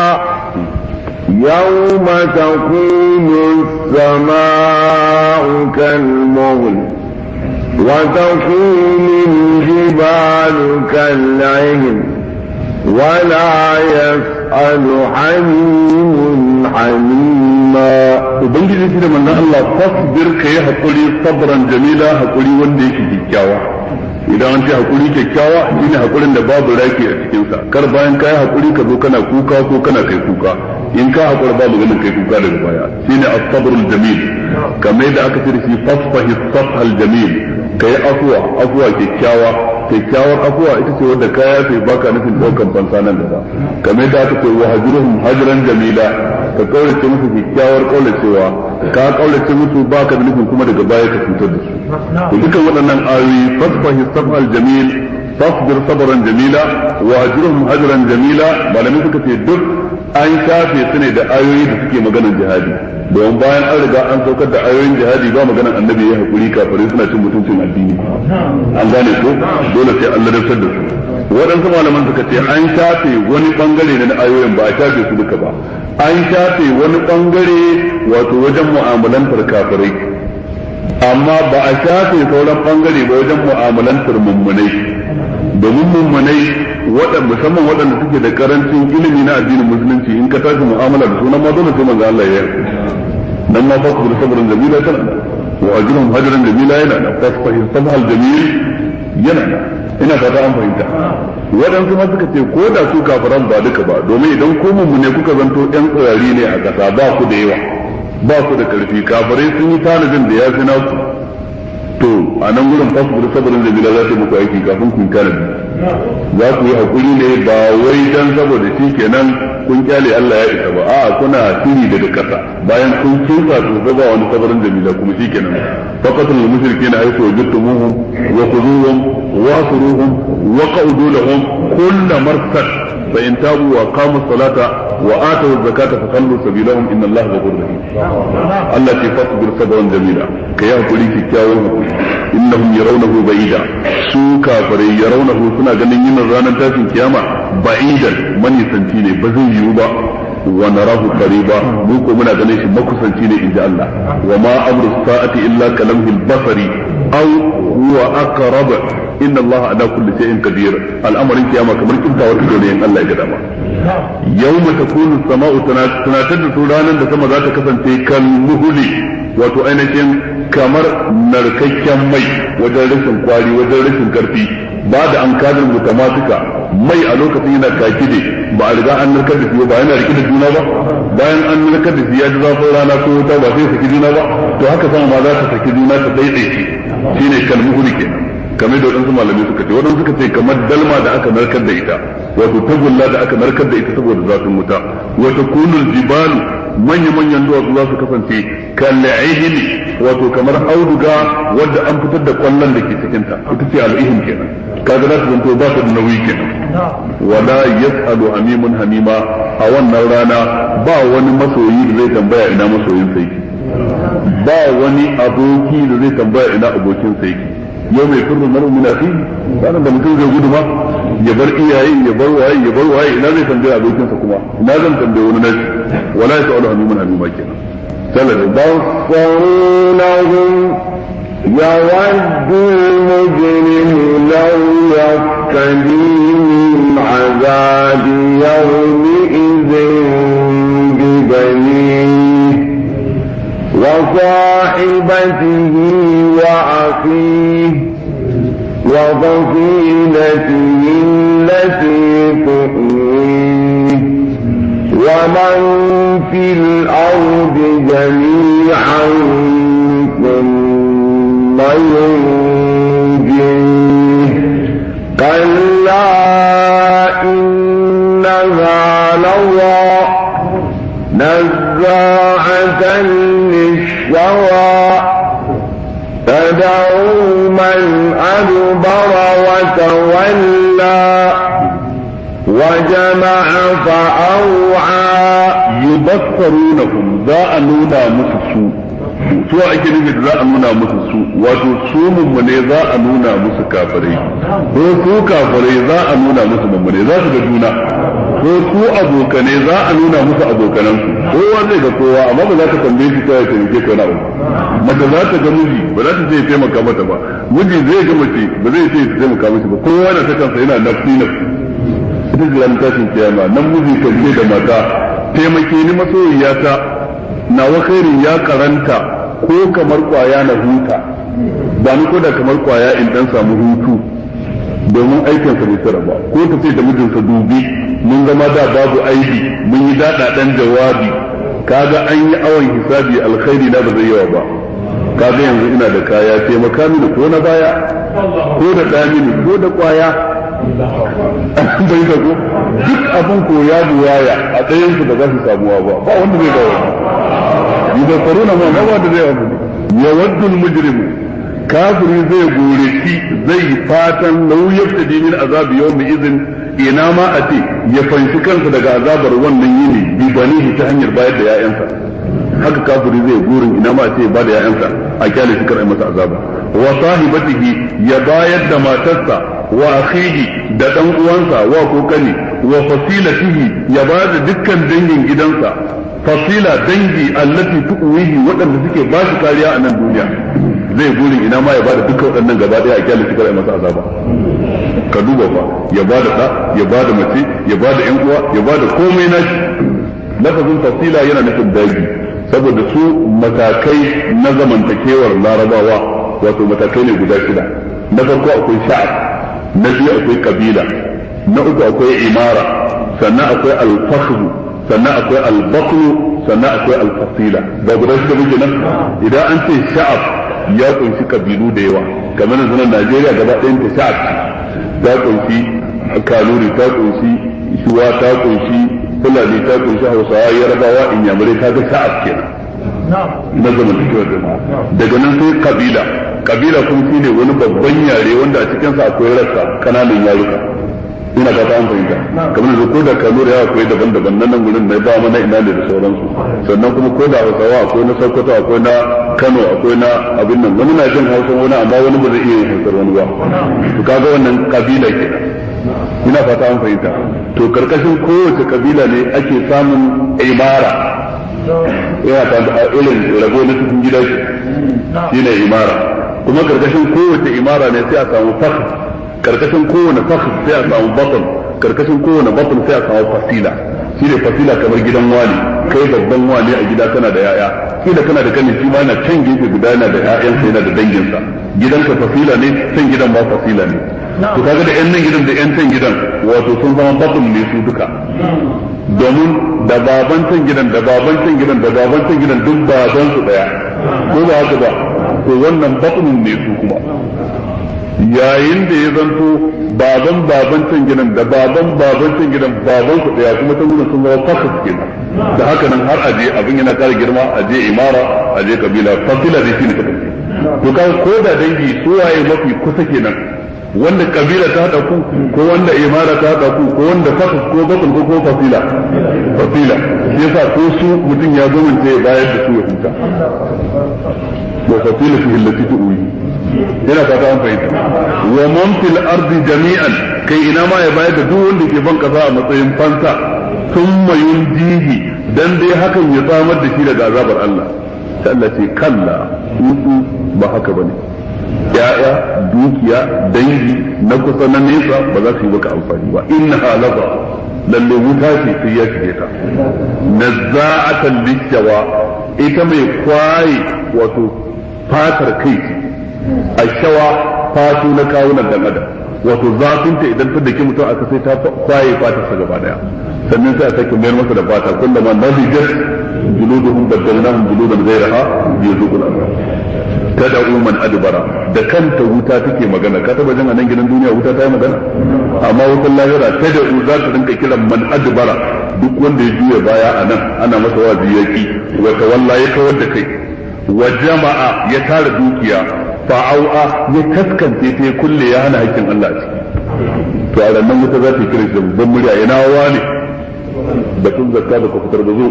[SPEAKER 2] يوم تكون السماء كالمهل وتكون الجبال كالعهن ولا يسأل حميم حميما.
[SPEAKER 1] Ubangiji shi da manzon Allah fasbir ka yi haƙuri sabran jamila, haƙuri wanda yake kyakkyawa. idan an ce hakuri kyakkyawa shine hakurin da babu raki a cikin sa kar bayan kai hakuri ka zo kana kuka ko kana kai kuka in ka hakura babu ganin kai kuka daga baya shine as-sabrul jamil kamar yadda aka ce shi fasfahi as-safhal jamil kai afwa kyakkyawar afuwa ita ce wadda kaya sai baka nufin daukan fansa nan da ba kamar da aka ce wa hajruhum hajran jamila ka kaurace musu kyakkyawar kauracewa ka kaurace musu baka da nufin kuma daga baya ka cutar da su to dukan waɗannan ayoyi fasfahi safal jamil fasbir sabran jamila wa hajruhum hajran jamila malamai suka ce duk an shafe su ne da ayoyi da suke maganar jihadi don bayan an riga an saukar da ayoyin jihadi ba maganar annabi ya hakuri kafirai suna cin mutuncin addini an gane ko dole sai Allah ya da su waɗansu malaman suka ce an shafe wani bangare na ayoyin ba a shafe su duka ba an shafe wani bangare wato wajen mu'amalantar kafirai amma ba a shafe sauran bangare ba wajen mu'amalantar mummunai domin mummunai musamman waɗanda suke da karancin ilimi na addinin musulunci in ka tashi mu'amala da sunan ma dole sai manzo Allah ya yi dan ma fa da sabran jamila kana wa ajrun hajran jamila yana da fasfahi sabhal jamil yana ina fata an fahimta waɗansu ma suka ce ko da su kafiran ba duka ba domin idan ko mummune kuka zanto ɗan tsirari ne a ƙasa ba ku da yawa ba ku da ƙarfi kafirai sun yi tanadin da ya fi naku to a nan gurin fasfur sabarin da bila za ta muku aiki kafin kun tanadi za ku yi hakuri ne ba wai dan saboda shi kenan kun kyale Allah ya isa ba a'a kuna shiri daga kasa bayan kun kinsa to ba wani sabarin da bila kuma shi kenan faqatul mushrikeena haythu wajadtumuhum wa khuduhum wa asruhum wa qa'udu lahum kull marsad fa in tabu wa qamu as-salata wa atu az-zakata fa khallu sabilahum inna Allaha ghafurur rahim Allah ke fasbir sabran jamila kai hakuri kikkiawan hakuri innahum yarawnahu ba'ida su kafirai yarawnahu suna ganin yin ranar tashin kiyama ba'idan manisanci ne ba zai yiwu ba wa narahu qariba mu ko muna ganin shi makusanci ne inda Allah wa ma amru sa'ati illa kalamhil basari aw huwa aqrab inna Allah ala kulli shay'in qadir al'amarin kiyama kamar kintawar ido ne in Allah ya ga dama yawma takunu as-sama'u tunatar da su ranar da sama za ta kasance kan muhuli wato ainihin kamar narkakken mai wajen rashin kwari wajen rashin karfi ba da an kadar mutamatika mai a lokacin yana takide ba a riga an narkar da shi ba yana rike da juna ba bayan an narkar da shi ya ji zafin rana ko wuta ba sai saki juna ba to haka sama ma za ta saki juna ta daidaice shine kalmuhuli kenan kamar da waɗansu malamai suka ce waɗansu suka ce kamar dalma da aka narkar da ita wato tagulla da aka narkar da ita saboda zafin wuta wata kunul jibalu manya-manyan duwatsu za su kasance kal'ihini wato kamar auduga wadda an fitar da kwallon da ke cikinta ita ce al'ihin kenan kaga za su zanto ba su da nauyi kenan wala yas'alu hamimun hamima a wannan rana ba wani masoyi da zai tambaya ina masoyin sai ba wani aboki da zai tambaya ina abokin sai yau mai firru maru min akhi sanan da mutum zai gudu ma ya bar iyaye ya bar waye ina zai tambaya abokinsa kuma ina zan tambaye wani nashi wala yas'alu hamimun hamima kenan
[SPEAKER 2] بصرونهم يود المجرم لو يفتدي من عذاب يومئذ ببنيه وصاحبته وأخيه وفصيلته التي تؤويه ومن في الأرض جميعا ثم ينجيه كلا إنها لظى نزاعة للشوى تدعو من أدبر وتولى وجمع فأوعى
[SPEAKER 1] يبصرونهم ذا نونا مسسو su ake nufi da za a nuna musu su wato su mummune za a nuna musu kafirai ko su kafirai za a nuna musu mummune za su ga juna ko su abokane za a nuna musu abokanansu kowa zai ga kowa amma ba za ka tambaye shi kawai taimake ka wani abu mace za ta ga miji ba za ta ce taimaka mata ba miji zai ga mace ba zai ce taimaka mata ba kowa na ta kansa yana nafsi ita ce ran tashin kiyama nan miji kan ce da mata taimake ni masoyiyata nawa khairin ya karanta ko kamar kwaya na huta ba ni ko da kamar kwaya in dan samu hutu domin aikinsa bai tsara ba, ko ta ce da mijinsa dubi mun zama da babu aibi mun yi daɗaɗen jawabi, kaga an yi awon hisabi alkhairi na ba zai yawa ba, kaga yanzu ina da kaya taimaka mini ko na baya ko da damini ko da kwaya bai da ko duk abin ko ya buwaya a ɗayan su ba za su samuwa ba wanda zai ga wani idan faruna ma ba wanda zai wani ya waddul mujrimu kafiri zai goreki zai fatan lauyar ta min azabi yawmi izin ina ma a ce ya fanshi kansa daga azabar wannan yini bi banihi ta hanyar bayar da 'ya'yansa. haka kafiri zai gurin ina ma ce ba da ya'yansa a kyale shi kar masa azaba wa sahibatihi ya bayar da matarsa wa akhihi da dan uwansa wa kokani wa fasilatihi ya bayar da dukkan dangin gidansa, fasila dangi allati tuwihi wadanda suke ba shi kariya a nan duniya, zai gurin ina ma ya bada dukkan wadannan gaba daya a kyale shi kar masa azaba. ka duba fa ya bada da ya bada mace ya bada yan uwa ya bada komai nashi. lafazin fasila yana nufin dangi saboda su matakai na zamantakewar larabawa wato matakai ne guda shida. na farko akwai sha'ab, na biyu akwai kabila, na uku akwai imara, sannan akwai alfahru, sannan akwai albakru, sannan akwai alfasila. ba guda shida muke nan. idan an ce sha'ab ya kunshi kabilu da yawa, kamar yanzu nan Najeriya gaba ɗayan ta sha'ab ta kunshi kanuri, ta kunshi shuwa, ta kunshi Fulani, ta kunshi Hausawa, Yarabawa, Inyamurai, ta ga sha'ab kenan na zamantakewar jama'a. daga nan sai kabila kuma shi ne wani babban yare wanda a cikinsa akwai rassa kananan yaruka. ina fata an fahimta, kamar da ko da kanuri ya akwai daban-daban nan gurin na ba mana ina ne da sauransu. sannan kuma ko da Hausawa akwai na Sokoto, akwai na Kano, akwai na abin nan, wani na jin Hausa wani amma wani ba zai iya yin Hausar wani ba. to kaga wannan kabila kenan. ina fata an fahimta. to karkashin kowace kabila ne ake samun imara, yana ta irin rabo na cikin gida shine imara. kuma karkashin kowace imara ne sai a samu fakhr, karkashin kowane fakhr sai a samu batn, karkashin kowane batn sai a samu fasila. shine fasila kamar gidan wani, kai babban wani a gida kana da yaya, kila kana da kanin shi ma yana can gefe guda yana da yayansa yana da danginsa. gidanka fasila ne, can gidan ba fasila ne. to kaga da yan nan gidan da yan can gidan wato sun zama batn ne su duka, domin da baban can gidan da baban can gidan da baban can gidan duk baban su daya, ko ba haka ba. to wannan batnin ne su kuma, yayin da ya zanto baban can gidan da baban can gidan baban su daya, kuma ta gudun sun zama fakas kenan. da haka nan har aje abin yana ƙara girma, aje imara, aje kabila, fasila dai shine ta kace. to kaga ko da dangi su waye mafi kusa kenan, wanda kabila ta hada ku ko wanda imara ta hada ku ko wanda fakas ko bakul ko fasila. shi yasa ko su mutum ya zo mun sai bayar da su ya huta. wa fasila fi allati tuwi, yana fata an fahimta. wa man fil ardi jami'an, kai ina ma ya bayar da duk wanda ke ban kasa a matsayin fansa, thumma yunjihi, dan dai hakan ya samar da shi daga azabar Allah. sai Allah ce kalla, ba haka bane. ya'ya, dukiya, dangi na kusa na nesa ba za su yi maka amfani ba. inna halaza, lalle wuta ce sai ya shige ta. nazza'atan lishawa, ita mai kwaye wato fatar kai ce. ashawa fatu na kawunan dan adam, wato zafinta idan ta dake mutum aka sai ta kwaye fatarsa gaba daya, sannan sai a sake mayar masa da fata. kullama nadijat juluduhum badalnahum juludan ghayraha yuzuqul azab. tad'u man adbara, da kanta wuta take magana. ka taba jin a nan gidan duniya wuta ta yi magana? amma wutar lahira tad'u za ta rinka kiran man adbara, duk wanda ya juya baya a nan ana masa wazi yaki, wa tawalla ya kawar da kai, wa jama'a ya tara dukiya, fa'au'a ya kaskance ta ya kulle ya hana hakkin Allah ciki. to a nan wuta za ta kira shi da babban murya, ina wani batun zakka da ka fitar da zo,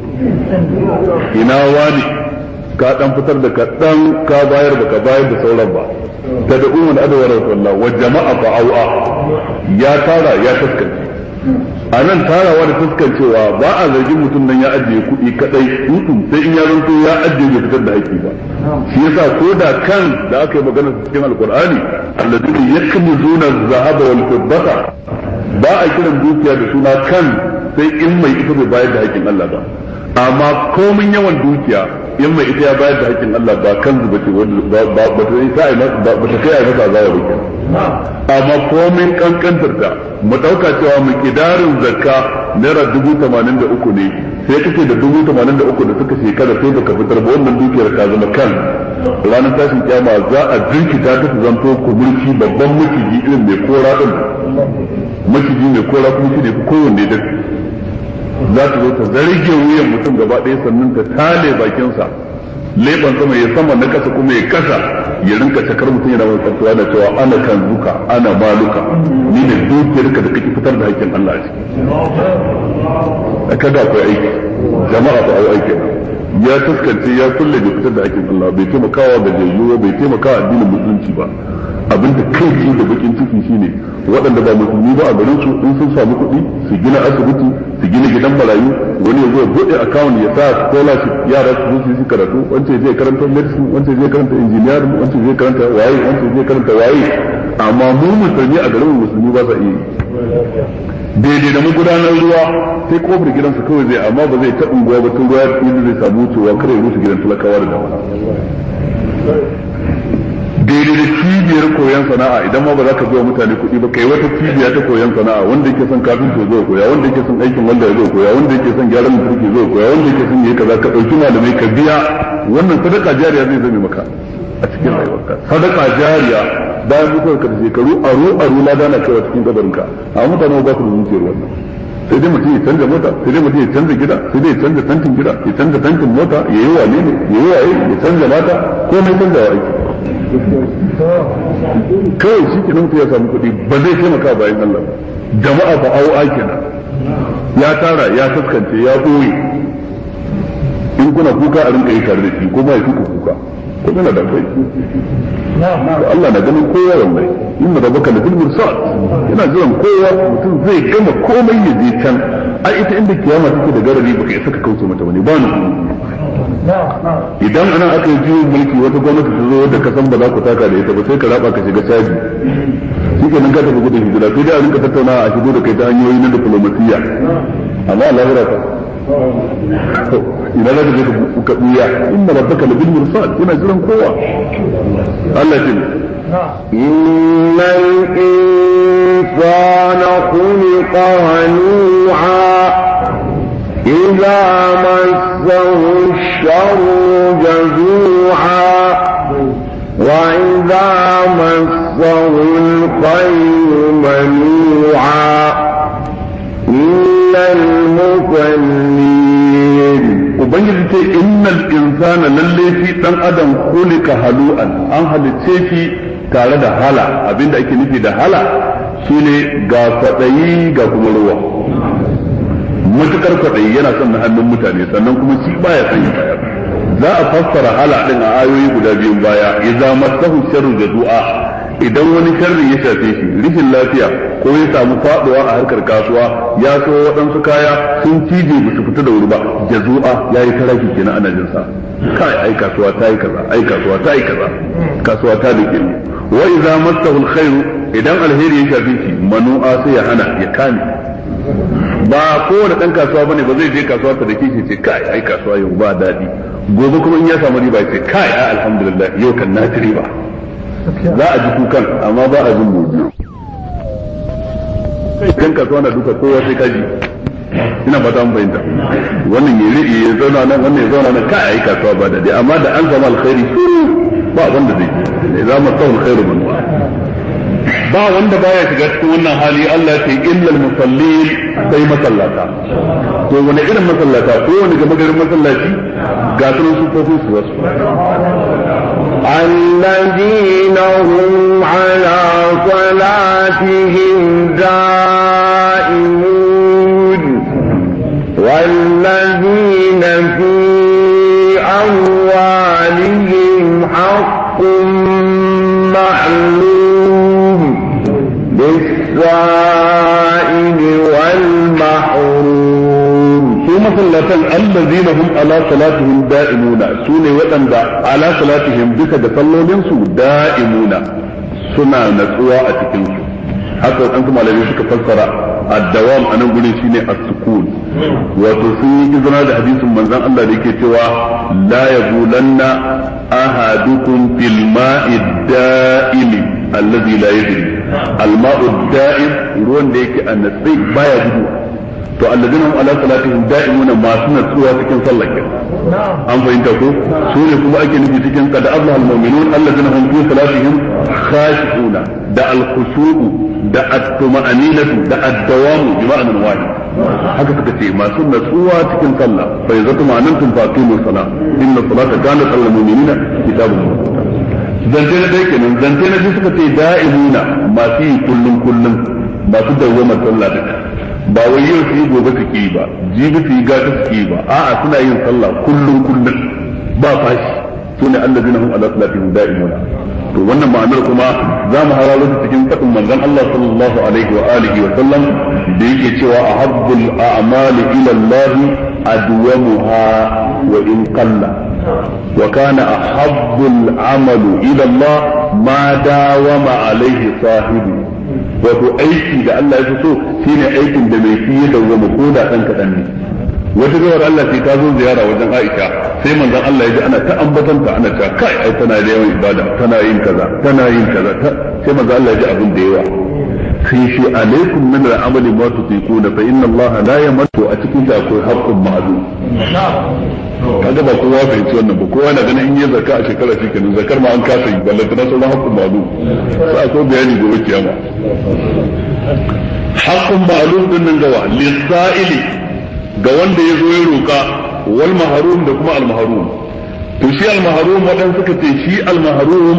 [SPEAKER 1] ina wani ka dan fitar da kaɗan ka bayar da ka bayar da sauran ba. ta da umar adawar Allah wa jama'a fa'au'a, ya tara ya kaskance. a nan tarawa da fuskancewa ba a zargin mutum nan ya ajiye kuɗi kadai, sai in ya zanto ya ajiye bai fitar da haƙƙi ba. shi yasa ko da kan da aka yi magana cikin alqur'ani, alladhina yaknizuna adh-dhahaba wal fiddata, ba a kiran dukiya da suna kan sai in mai ita bai bayar da haƙƙin Allah ba. amma komin yawan dukiya in mai ita ya bayar da haƙƙin Allah ba kan zuba ce ba ta kai a masa azaba ba amma komin kankantar ta mu ɗauka cewa mu kidarin zakka naira 83,000 ne sai kake da 83,000 da suka shekara sai baka fitar ba wannan dukiyar ka zama kan ranar tashin kiyama za a jirkita ta zanto ku mulki babban maciji irin mai kora din maciji mai kora kuma shi ne kowanne da za ta zo ta zarge wuyan mutum gaba ɗaya sannan ta tale bakinsa leban sama ya sama na kasa kuma ya kasa ya rinka cakar mutum yana mai tsartuwa da cewa ana kan zuka ana maluka ni ne dukiyarka da kake fitar da haƙƙin Allah a ciki kada akwai aiki jama'a ba ai aiki ya taskance ya kulle da fitar da haƙƙin Allah bai taimakawa da jayyuwa bai taimakawa addinin musulunci ba abinda kai shi da bakin ciki shine waɗanda ba musulmi ba a garin su in sun samu kuɗi su gina asibiti su gina gidan marayu wani ya zo ya buɗe account ya sa scholarship yara su zo su yi karatu wance zai karanta medicine wance zai karanta engineering wance zai karanta waye wance zai karanta waye amma mu musulmi a garin musulmi ba sa iya daidai da magudanar ruwa sai kofar gidansa kawai zai amma ba zai ta unguwa ba tun ruwa yadda zai samu wucewa kare ya rusa gidan talakawa da dama daidai da cibiyar koyon sana'a idan ma ba za ka biya mutane kuɗi ba kai wata cibiya ta koyon sana'a wanda yake son kafin to zo koya wanda yake son aikin wanda ya zo koya wanda yake son gyaran lantarki zo koya wanda yake son yayi kaza ka ɗauki malamai ka biya wannan sadaka jariya zai zame maka a cikin rayuwarka sadaka jariya bayan mutuwar ka da shekaru aro lada na kaiwa cikin kabarinka a mutane ba su da zuciyar wannan sai dai mutum ya canza mota sai dai mutum ya canza gida sai dai ya canza tantin gida ya canza tantin mota ya yi wane ne ya yi waye ya canza mata komai canza wa aiki kawai shi ke nan ya samu kuɗi ba zai taimaka bayan Allah jama'a ba au'a kenan ya tara ya taskance ya ɓoye in kuna kuka a rinka yi tare da shi ko ma ya kuka kuka ko yana da kai Allah na ganin kowa wallahi inna rabbaka la bil mirsad yana jiran kowa mutum zai gama komai ya je can ai ita inda kiyama take da garari baka isa ka kauce mata bane ba ni idan ana aka yi jiyo mulki wata gwamnati ta zo da kasan ba za ku taka da ita ba sai ka raba ka shiga caji shi ke nan ka tafi gudun hijira sai dai a rinka tattaunawa a shigo da kai ta hanyoyi na diplomasiya amma Allah ya raka ina za ka je ka buya inna rabbaka labil mursal yana jiran kowa Allah ya
[SPEAKER 2] إن الإنسان خلق هلوعا إذا مسه الشر جزوعا وإذا مسه الخير منوعا إلا المصلين وبنجد إن الإنسان للي دان أدم خلق هلوعا أن halice shi tare da hala abinda ake nufi da hala shine ga kwaɗayi ga kuma ruwa matukar kwaɗayi yana son na hannun mutane sannan kuma shi baya son ya bayar za a fassara hala din a ayoyi guda biyun baya idza masahu sharru jazua idan wani sharri ya shafe shi rishin lafiya ko ya samu faduwa a harkar kasuwa ya so waɗansu kaya sun cije ba su fita da wuri ba jazua yayi taraki kenan ana jin sa kai ai kasuwa ta yi kaza ai kasuwa ta yi kaza kasuwa ta dake ni wa idza masahu alkhairu idan alheri ya shafe shi manu'a sai ya hana ya kame ba kowane ɗan kasuwa bane ba zai je kasuwa ta da kishi ce kai ai kasuwa yau ba daɗi gobe kuma in ya samu riba ce kai ai alhamdulillah yau kan na ci riba za a ji kukan amma ba a jin motsi kan kasuwa na duka kowa sai kaji ina fata mun fahimta wannan ya zauna nan wannan ya zauna nan kai ai kasuwa ba daɗi amma da an samu alkhairi ba wanda zai za mu tsawon alkhairu manuwa ba wanda baya shiga cikin wannan hali Allah ya ce illal musallin sai masallata to wani irin masallata ko wani gaba garin masallaci ga sunan sufofin su wasu الذين هم على صلاتهم دائمون والذين في أموالهم حق معلوم للسائل والمحروم
[SPEAKER 1] ثم صلاة الذين هم على صلاتهم دائمون سوني وطن على صلاتهم بك دفلوا لنسو دائمون سنة نسوى أتكنسو haka wadansu malamai suka fassara ad-dawam anan gurin shine as-sukun wato sun yi izina da hadisin manzon Allah da yake cewa la yabulanna ahadukum fil ma'i da'im alladhi la yajri al-ma'u da'im ruwan da yake annatsi baya gudu to alladhina hum ala salatihim da'imuna masu natsuwa cikin sallah ke an fahimta ko su ne kuma ake nufi cikin qad aflaha al-mu'minun alladhina hum fi salatihim khashi'una da al-khushu'u da at-tuma'aninatu da ad-dawamu bi ma'anan wahid haka suka ce masu natsuwa cikin sallah fa yazatu ma'anantum faqimu salat inna salata kanat alal mu'minina kitabun mawquta zance na dai kenan zance na biyu suka ce da'imuna masu yi kullun masu dawwamar sallah da ba wai yau su yi gobe su ki ba jibi su yi gata su ki ba a'a suna yin sallah kullun ba fashi sune allazina hum ala salatihim da'imuna to wannan ma'anar kuma za mu hararo ta cikin fadin manzon Allah sallallahu alaihi wa alihi wa sallam da yake cewa ahabbul a'mali ila Allah adwamuha wa in qalla wa kana ahabbul amalu ila Allah ma dawama alaihi sahibi wato aiki da Allah ya so shine aikin da mai fiye da wani koda dan kadan ne wata gawar Allah sai ta zo ziyara wajen Aisha sai manzon Allah ya ji ana ta ambatanta ana ta kai ai tana da yawan ibada tana yin kaza sai manzon Allah ya ji abin da yawa sai shi alaikum min al-amali ma tutiquna fa inna Allah la yamattu a cikin ta akwai haqqun ma'lum kaga ba kowa fahimci wannan ba kowa na ganin in yi zakka a shekara shi kenan zakar ma an kasa yi balle tana sauran haqqun ma'lum sai akwai bayani gobe kiyama haqqun ma'lum din nan gawa lisa'ili ga wanda ya zo ya roƙa wal maharum da kuma al maharum to shi al maharum wadan suka ce shi al maharum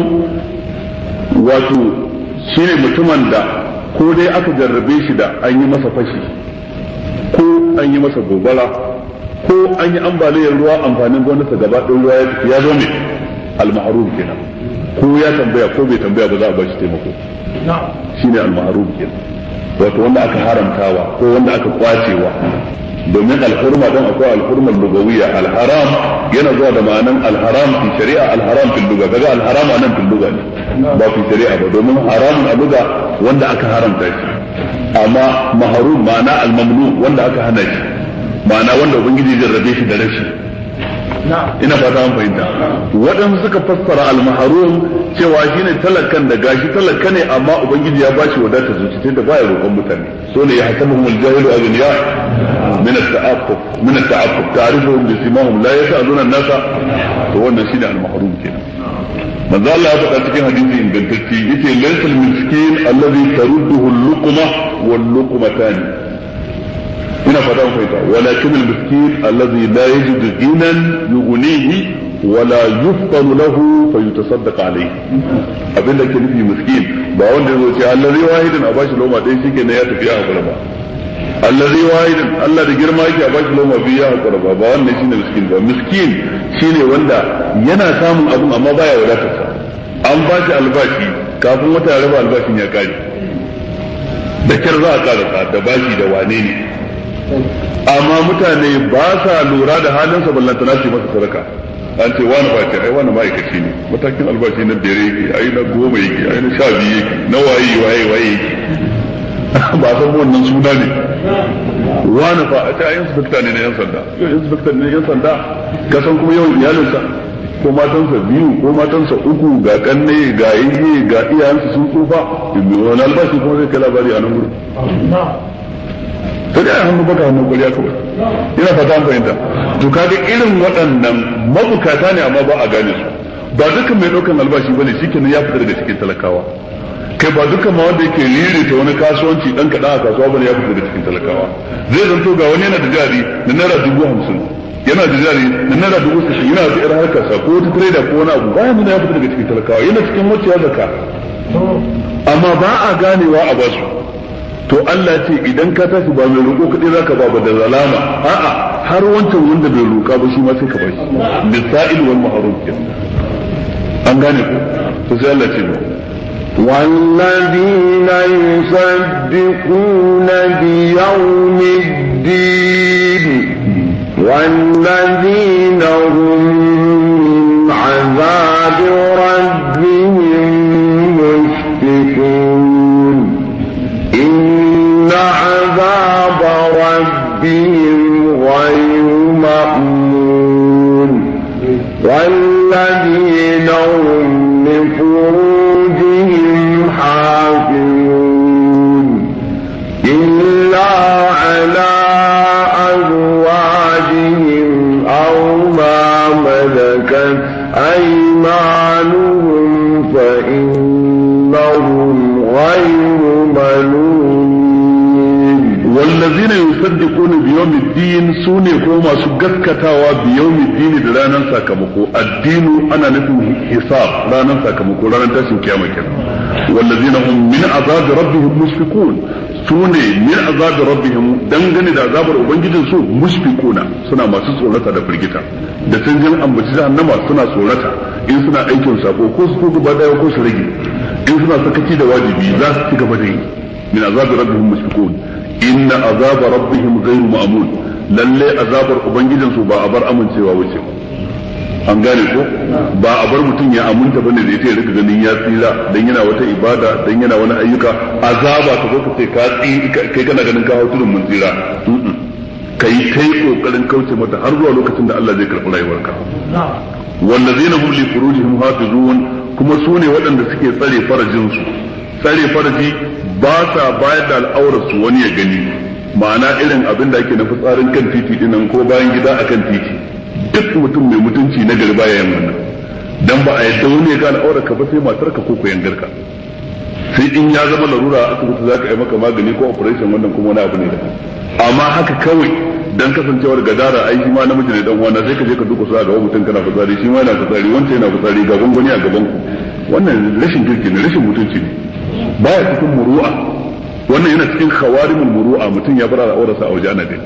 [SPEAKER 1] wato shine mutumin da ko dai aka jarrabe shi da an yi masa fashi ko an yi masa gobara ko an yi ambaliyar ruwa amfanin gonarsa gaba ɗin ruwa ya zo ne al maharum kenan ko ya tambaya ko bai tambaya ba za a ba shi taimako shine al maharum kenan wato wanda aka haramtawa ko wanda aka kwacewa domin alhurma don akwai alhurmar lugawiyya alharam yana zuwa da ma'anan alharam fi shari'a alharam fi luga kaga alharam anan fi luga ne ba fi shari'a ba domin haramun a luga wanda aka haramta shi amma mahrum ma'ana almamnu wanda aka hana shi ma'ana wanda ubangiji zai rabe shi da rashi ina fata an fahimta waɗansu suka fassara al-mahrum cewa shine talakan da gashi talaka ne amma ubangiji ya bashi wadata zuci da baya roƙon mutane so ne ya hasabuhum al-jahilu aghniya min at-ta'affuf ta'rifuhum bi simahum la yas'aluna an-nasa to wannan shine al-mahrum kenan manzo Allah ya faɗa cikin hadisi ingantacce yace laysal miskin alladhi tarudduhu al-luqma wal-luqmatani ina fata mun fahimta walakin al-miskin alladhi la yajidu ghinan yughnihi wala yuftaru lahu fayutasaddaq alayhi abinda ke nufi miskin ba wanda yazo ce allazi wahidin a bashi loma dai shikenan ya tafi a hakura ba allazi wahidin Allah da girma yake a bashi loma biyu ya hakura ba wannan shine miskin ba miskin shine wanda yana samun abun amma baya wadatarsa an bashi albashi kafin wata ya raba albashin ya kare da kyar za a karasa da bashi da wane ne amma mutane ba sa lura da halinsa ballantana su masa sadaka an ce wani ba ce ai wani ma'aikaci ne matakin albashi na biyar yake ai na 10 yake ai na 12 yake na waye yake ba san wannan suna ne wani fa a ce ai inspector ne na yan sanda yau inspector ne na yan sanda ka san kuma yawan iyalinsa ko matansa 2 ko matansa 3 ga kanne ga yayye ga iyayensa sun tsufa wani albashi kuma zai kai labari a nan gurin sai dai hannu baka hannu kwariya kawai ina fata an fahimta to kaga irin waɗannan mabukata ne amma ba a gane su ba dukkan mai ɗaukan albashi bane shikenan ya fita daga cikin talakawa kai ba dukkan ma wanda yake ririta wani kasuwanci dan kaɗan a kasuwa bane ya fita daga cikin talakawa zai zanto ga wani yana da jari na naira 50,000 yana da jari na naira 60,000 yana da irin harkarsa ko wata trader ko wani abu bayan nuna ya fita daga cikin talakawa yana cikin wacce ya zaka amma ba a ganewa a basu to Allah ce idan ka tashi ba mai roƙo kaɗai zaka ba ba da zalama a'a har wancan wanda bai roƙa ba shi ma sai ka bashi misa'il wal mahrum an gane ko to sai Allah ce
[SPEAKER 2] والذين يصدقون بيوم الدين والذين هم من عذاب ربهم مشفقون
[SPEAKER 3] عذاب ربهم غير مأمون والذين هم لفروجهم حافظون إلا على أزواجهم أو ما ملكت أيمانهم فإنهم غير ملومين
[SPEAKER 2] والذين يصدقون بيوم الدين سوني كوما سجكتاوا بيوم الدين درانا ساكمكو الدين أنا نفهم حساب رانا ساكمكو رانا تاسم كياما كنا والذين هم من عذاب ربهم مشفقون سوني من عذاب ربهم دنگني da azabar ubangijin su mushfiquna suna masu tsorata da firgita da canjin ambaci jahannama suna tsorata in suna aikin sako ko su gaba daya ko su rage in suna sakaci da wajibi za su ci gaba da yi min azabi rabbihim mushfiqun inna azaba rabbihim ghayru ma'mun lalle azabar ubangijin su ba a bar amincewa wuce an gane ko ba a bar mutum ya aminta bane da ita ya rika ganin ya tsira dan yana wata ibada dan yana wani ayyuka azaba ka zo ka ce ka kai kana ganin ka hawo tudun mun tsira kai kokarin kauce mata har zuwa lokacin da Allah zai karɓi rayuwarka wallazina hum li furujihim hafizun kuma su ne waɗanda suke tsare farajinsu tsare faraji ba sa bayar da al'aurarsu wani ya gani ma'ana irin abin da ake na fitsarin kan titi dinan ko bayan gida akan titi duk mutum mai mutunci na gari baya yin wannan dan ba a yadda wani ya ga al'aurarka ba sai matarka ko koyangarka sai in ya zama larura asibiti za ka yi maka magani ko operation wannan kuma wani abu ne da amma haka kawai dan kasancewar gadara ai shi ma namiji ne dan wanda sai ka je ka duka su a gaban mutum kana fitsari shi ma yana fitsari wancan yana fitsari ga gongoni a gaban ku wannan rashin kirki ne rashin mutunci ne baya cikin muru'a wannan yana cikin khawarimul muru'a mutum ya bar al'aurarsa a waje ana gani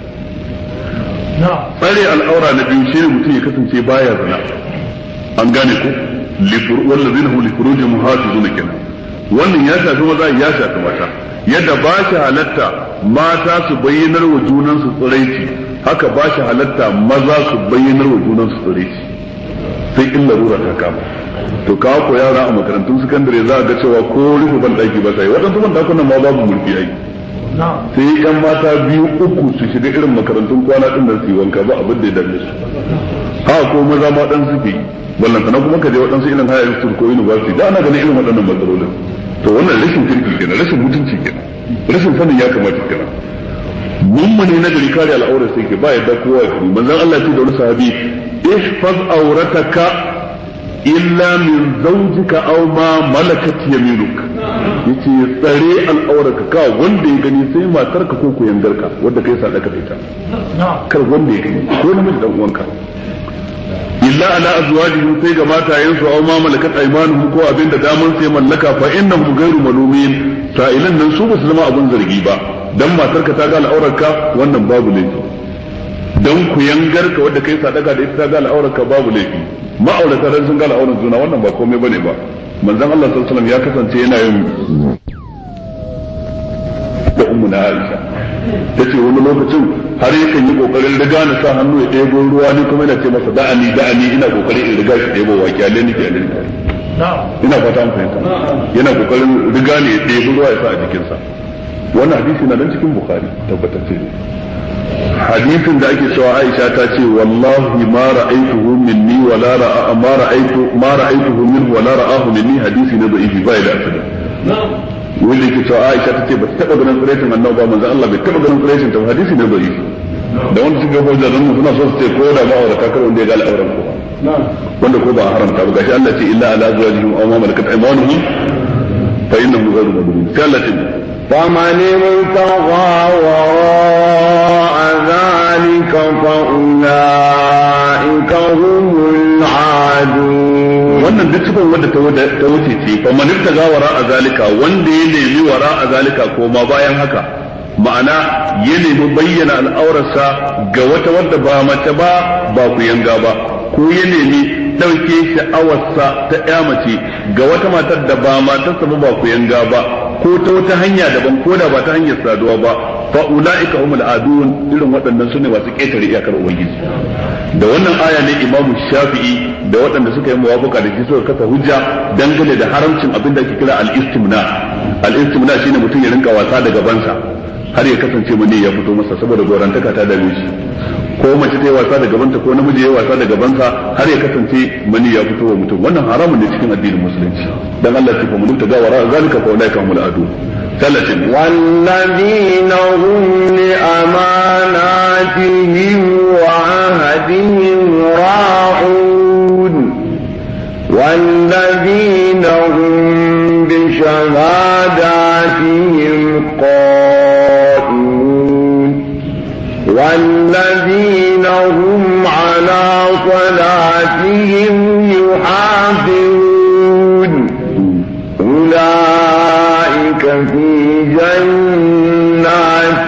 [SPEAKER 2] tsare al'aura na biyu shine mutum ya kasance baya zina an gane ko wallazina hum li furujihim muhafizuna kenan wannan ya shafi maza ya shafi mata yadda ba shi halatta mata su bayyanar wa junansu tsiraici haka ba shi halatta maza su bayyanar wa junansu tsiraici sai in larura ta kama to kawo ko yara a makarantun sakandare za a ga cewa ko rufe ban daki ba sai waɗansu ban dakunan ma babu murfi ai sai yan mata biyu uku su shiga irin makarantun kwana din da su yi wanka ba abin da ya dame su haka ko maza ma dan suke wannan kana kuma ka je waɗansu irin higher institute ko university da ana ganin irin waɗannan matsalolin to wannan rashin kirki kenan rashin mutunci kenan rashin sanin ya kamata kenan mummune na gari kare al'aurar sai ke ba yadda kowa ya kuri manzon Allah ce da wani sahabi ihfaz aurataka illa min zawjika aw ma malakat yaminuk yace tsare al'aurarka ka wanda ya gani sai matarka ko koyangarka wanda kai sadaka da ita kar wanda ya gani ko namiji dan uwanka illa ala azwajihim sai ga matayensu aw ma malakat aymanuhum ko abinda daman sai mallaka fa innahum ghayru malumin sa'ilan nan su ba su zama abun zargi ba dan matarka ta ga al'aurarka wannan babu laifi dan ku yangarka wanda kai sadaka da ita ta ga al'aurarka babu laifi ma'aurata dan sun ga al'aurar juna wannan ba komai bane ba manzon Allah sallallahu alaihi wasallam ya kasance yana yin da ummu na Aisha tace wani lokacin har yakan yi kokarin riga na sa hannu ya ɗebo ruwa ni kuma ina ce masa da'ani ina kokarin in riga shi ɗebo wa kyale ni ina fata an fahimta yana kokarin riga ne ya ɗebo ruwa ya sa a jikinsa wannan hadisi na nan cikin Bukhari tabbatacce ne hadisin da ake cewa Aisha ta ce wallahi ma ra'aytuhu minni wa la ra'a ma ra'aytuhu minhu wa la ra'ahu minni hadisi ne da'ifi bai da asali wanda yake cewa Aisha ta ce ba ta taba ganin tsiraitin annabi ba manzo Allah bai taba ganin tsiraitin ta hadisi ne da'ifi da wanda suka ga da nan suna so su ce ko da ma'aura kakar wanda ya ga al'auran ko wanda ko ba haramta ba gashi Allah ce illa ala azwajihim aw ma malakat aymanuhum fa innahum ghayru malumin sai Allah ce
[SPEAKER 3] فمن ابتغى وراء ذلك فأولئك هم العادون
[SPEAKER 2] wannan duk cikin wanda ta wuce ce fa man ibtaga wara'a zalika wanda ya nemi wara'a zalika ko ma bayan haka ma'ana ya nemi bayyana al'aurarsa ga wata wadda ba mace ba ku yanga ba ko ya nemi dauke sha'awarsa ta ƴa mace ga wata matar da ba matarsa ba ku yanga ba ko ta wata hanya daban ko da ba ta hanyar saduwa ba fa ulaika humul adun irin waɗannan sune masu ƙetare iyakar ubangiji da wannan aya ne Imam Shafi'i da waɗanda suka yi muwafaqa da shi suka kafa hujja dangane da haramcin abin da ake kira al-istimna shine mutum ya rinka wasa da gabansa har ya kasance mani ya fito masa saboda gorantaka ta dame shi, ko mace ta yi wasa da gabanta ko namiji ya yi wasa da gabansa har ya kasance mani ya fito wa mutum. Wannan haramun ne cikin addinin musulunci. Dan Allah ya fa mun ta gawara zalika fa ulaika humul adu. Sallatin
[SPEAKER 3] wallazina hum li amanatihim wa ahdihim ra'un wallazina hum bi shahadatihim والذين هم على صلاتهم يحافظون أولئك في جنات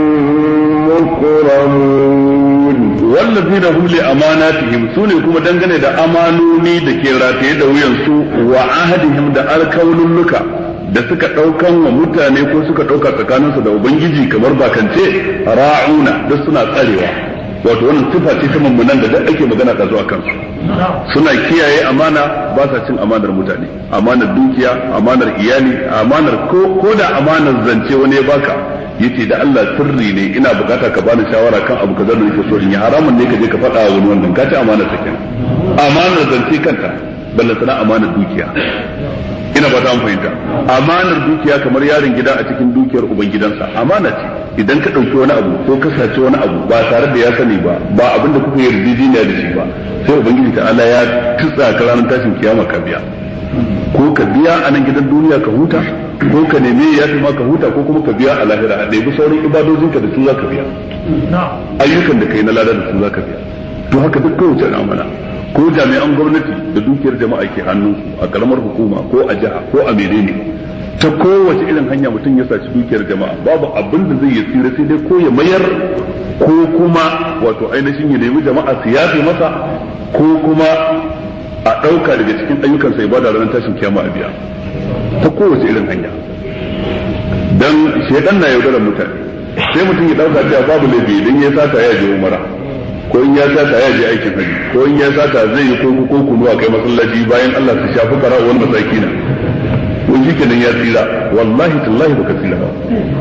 [SPEAKER 3] مكرمون والذين هم لأماناتهم سوني كما دنگني دا أمانوني دا كيراتي دا وينسو وعهدهم دا الكون لك da suka daukan wa mutane ko suka dauka tsakaninsu da ubangiji kamar bakance ra'una da suna tsarewa. Wato wannan sifa ce ta mummunan da duk ake magana ta zo a kansu. Suna kiyaye amana, ba sa cin amanar mutane, amanar dukiya, amanar iyali, amanar ko da amanar zance wani ya baka yace da Allah sirri ne ina bukata ka bani shawara kan abu kaza da nake so in yi, haramun ne ka je ka faɗa wa wani wannan ka ci amanar ta kenan. Amanar zance kanta balle sana amanar dukiya. Ina ba ta fahimta. Amanar dukiya kamar yaron gida a cikin dukiyar ubangidansa amana ce. Idan ka ɗauki wani abu ko ka saci wani abu ba tare da ya sani ba abinda kuka yi yarjejeniya da shi ba, sai ubangiji ta Allah ya tutsa ka ranar tashin kiyama ka biya. Ko ka biya a nan gidan duniya ka huta, ko ka neme ya fi ma ka huta, ko kuma ka biya a lahira a ɗaibi sauran ibadojinka da su za ka biya. Ayyukan da kai na lada da su za ka biya. To haka duk kowace amana. Ko jami'an gwamnati da dukiyar jama'a ke hannunsu a karamar hukuma ko a jiha ko a menene, ta kowace irin hanya mutum ya saci dukiyar jama'a babu abin da zai yi tsira sai dai ko ya mayar ko kuma wato ainihin ya nemi jama'a su yafe masa ko kuma a ɗauka daga cikin ayyukansa ibada ranar tashin kiyama a biya ta kowace irin hanya. Dan shedan na yaudarar mutane, sai mutum ya ɗauka cewa babu laifi idan ya sata ya je umara, ko in ya sata ya je aikin haji, ko in ya sata zai yi ko kunu a kai masallaci bayan Allah su shafi fara wani masakina, ko shi kenan ya tsira. Wallahi tallahi baka tsira ba.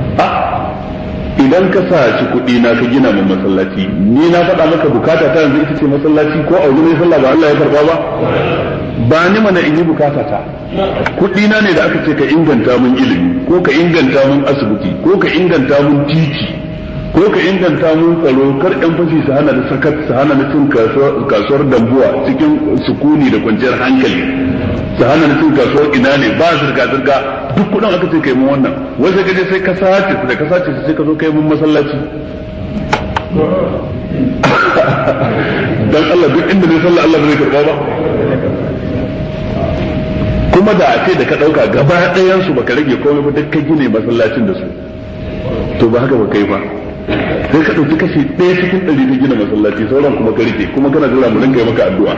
[SPEAKER 3] Idan ka saci kuɗi na ka gina min masallaci, ni na faɗa maka bukata ta yanzu ita ce masallaci ko a wurin sallah ba Allah ya karba ba? Ba ni mana in yi bukata ta. Kuɗi na ne da aka ce ka inganta min ilimi, ko ka inganta min asibiti, ko ka inganta min titi, ko ka inganta mun tsaro, kar yan fashi su hana da sakat, su hana da cin kasuwar dambuwa cikin sukuni da kwanciyar hankali, su hana da cin kasuwar ina ne ba zirga-zirga, duk kudin aka ce kai mun wannan. Wai sai kaje sai ka sace su, da ka sace su sai ka zo kai mun masallaci. Dan Allah duk inda ne sallah Allah bai karba ba. Kuma da a ce da ka dauka gaba ɗayan su baka rage komai ba, duk ka gine masallacin da su, to ba haka ba kai ba. Sai ka ɗauki kashi ɗaya cikin 100 ta gina masallaci, sauran kuma ka rike, kuma kana jira mu rinka yi maka addu'a.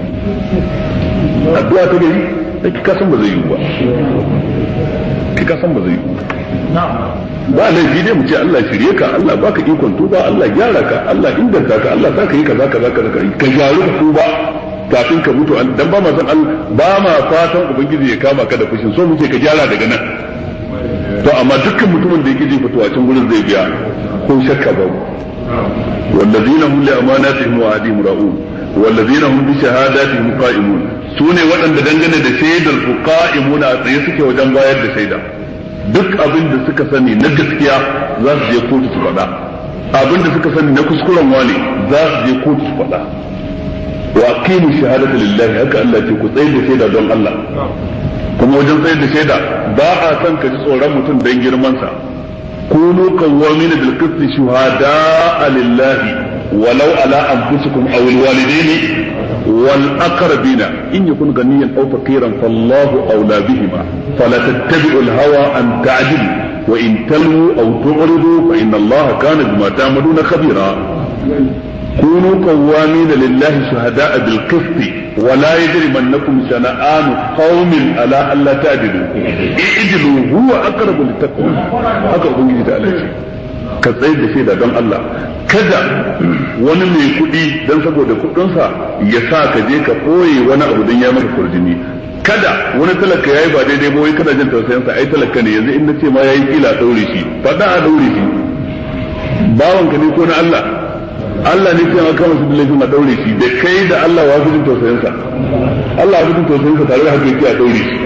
[SPEAKER 3] Addu'a ta gari, sai kika san ba zai yi ba. Kika san ba zai yi ba. Laifi dai mu ce Allah shirye ka, Allah baka ikon tuba, Allah gyara ka, Allah inganta ka, Allah saka yi kaza kaza kaza ka gyaru ka tuba kafin ka mutu. Dan ba ma san ba ma fatan ubangiji ya kama ka da fushin, so muke ka gyara daga nan. To amma dukkan mutumin da yake jin fitowa can gurin zai biya ko shakka ba. Wallazina hum li amanatihim wa ahdihim ra'un wallazina hum bi shahadatihim qa'imun, sune waɗanda dangane da shaidar su qa'imuna a tsaye suke wajen bayar da shaida. Duk abin da suka sani na gaskiya za su je kotu su faɗa, abin da suka sani na kuskuren wani za su je kotu su faɗa. Wa aqimu shahadata lillahi, haka Allah ce ku tsaye da shaida don Allah. Kuma wajen tsayar da shaida ba a san ka ji tsoron mutum don girmansa. Kunu qawwamina bil qisti shuhada'a lillahi walau ala anfusikum aw al walidaini wal aqrabina in yakun ganiyan aw faqiran fallahu awla bihima fala tattabi'u al hawa an ta'dilu wa in talu aw tu'ridu fa inna allaha kana bima ta'maluna khabira. كونوا قوامين لله شهداء بالقسط ولا يجرمنكم شنآن قوم على ألا تعدلوا اعدلوا هو أقرب للتقوى. haka ubangiji ta alaji ka tsayar da shaida don Allah, kada wani mai kuɗi don saboda kuɗinsa ya sa ka je ka ɓoye wani abu don ya maka kurjini, kada wani talaka yayi ba daidai ba wai kada jin tausayin sa ai talaka ne yanzu in nace ma yayi kila daure shi fada a daure shi bawon ka ne ko na Allah Allah ne ke maka masu da laifin a daure shi da kai da Allah wa jin tausayin sa Allah ya jin tausayin sa tare da haka yake a daure shi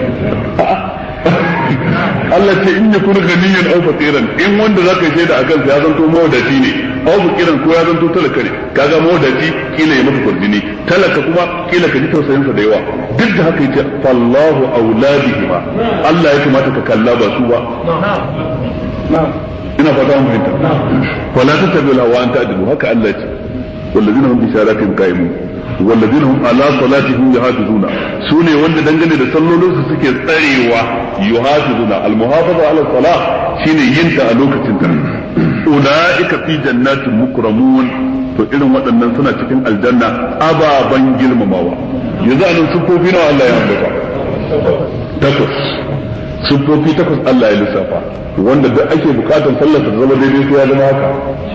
[SPEAKER 3] Allah ce in yakun ganiyan aw faqiran in wanda zaka yi shaida akan sa ya zanto mawadaci ne aw faqiran ko ya zanto talaka ne kaga mawadaci kila ya maka kurjini talaka kuma kila ka ji tausayin sa da yawa duk da haka yace fallahu auladihima Allah ya kamata ka kalla ba su ba ina fata mun fahimta wala tattabi'u hawa an ta'dilu haka Allah ce والذين هم بشاراتهم قائمون والذين هم على صلاتهم يحافظون سune wanda dangane da sallolin su suke tsarewa yuhafizuna almuhafaza ala salah shine yinta a lokacin ta ulaika fi jannatin mukramun to irin waɗannan suna cikin aljanna ababan girmamawa yanzu anan sufofi nawa Allah ya ambata takwas sufofi takwas Allah ya lissafa wanda duk ake bukatar sallar ta zama daidai ko ya zama haka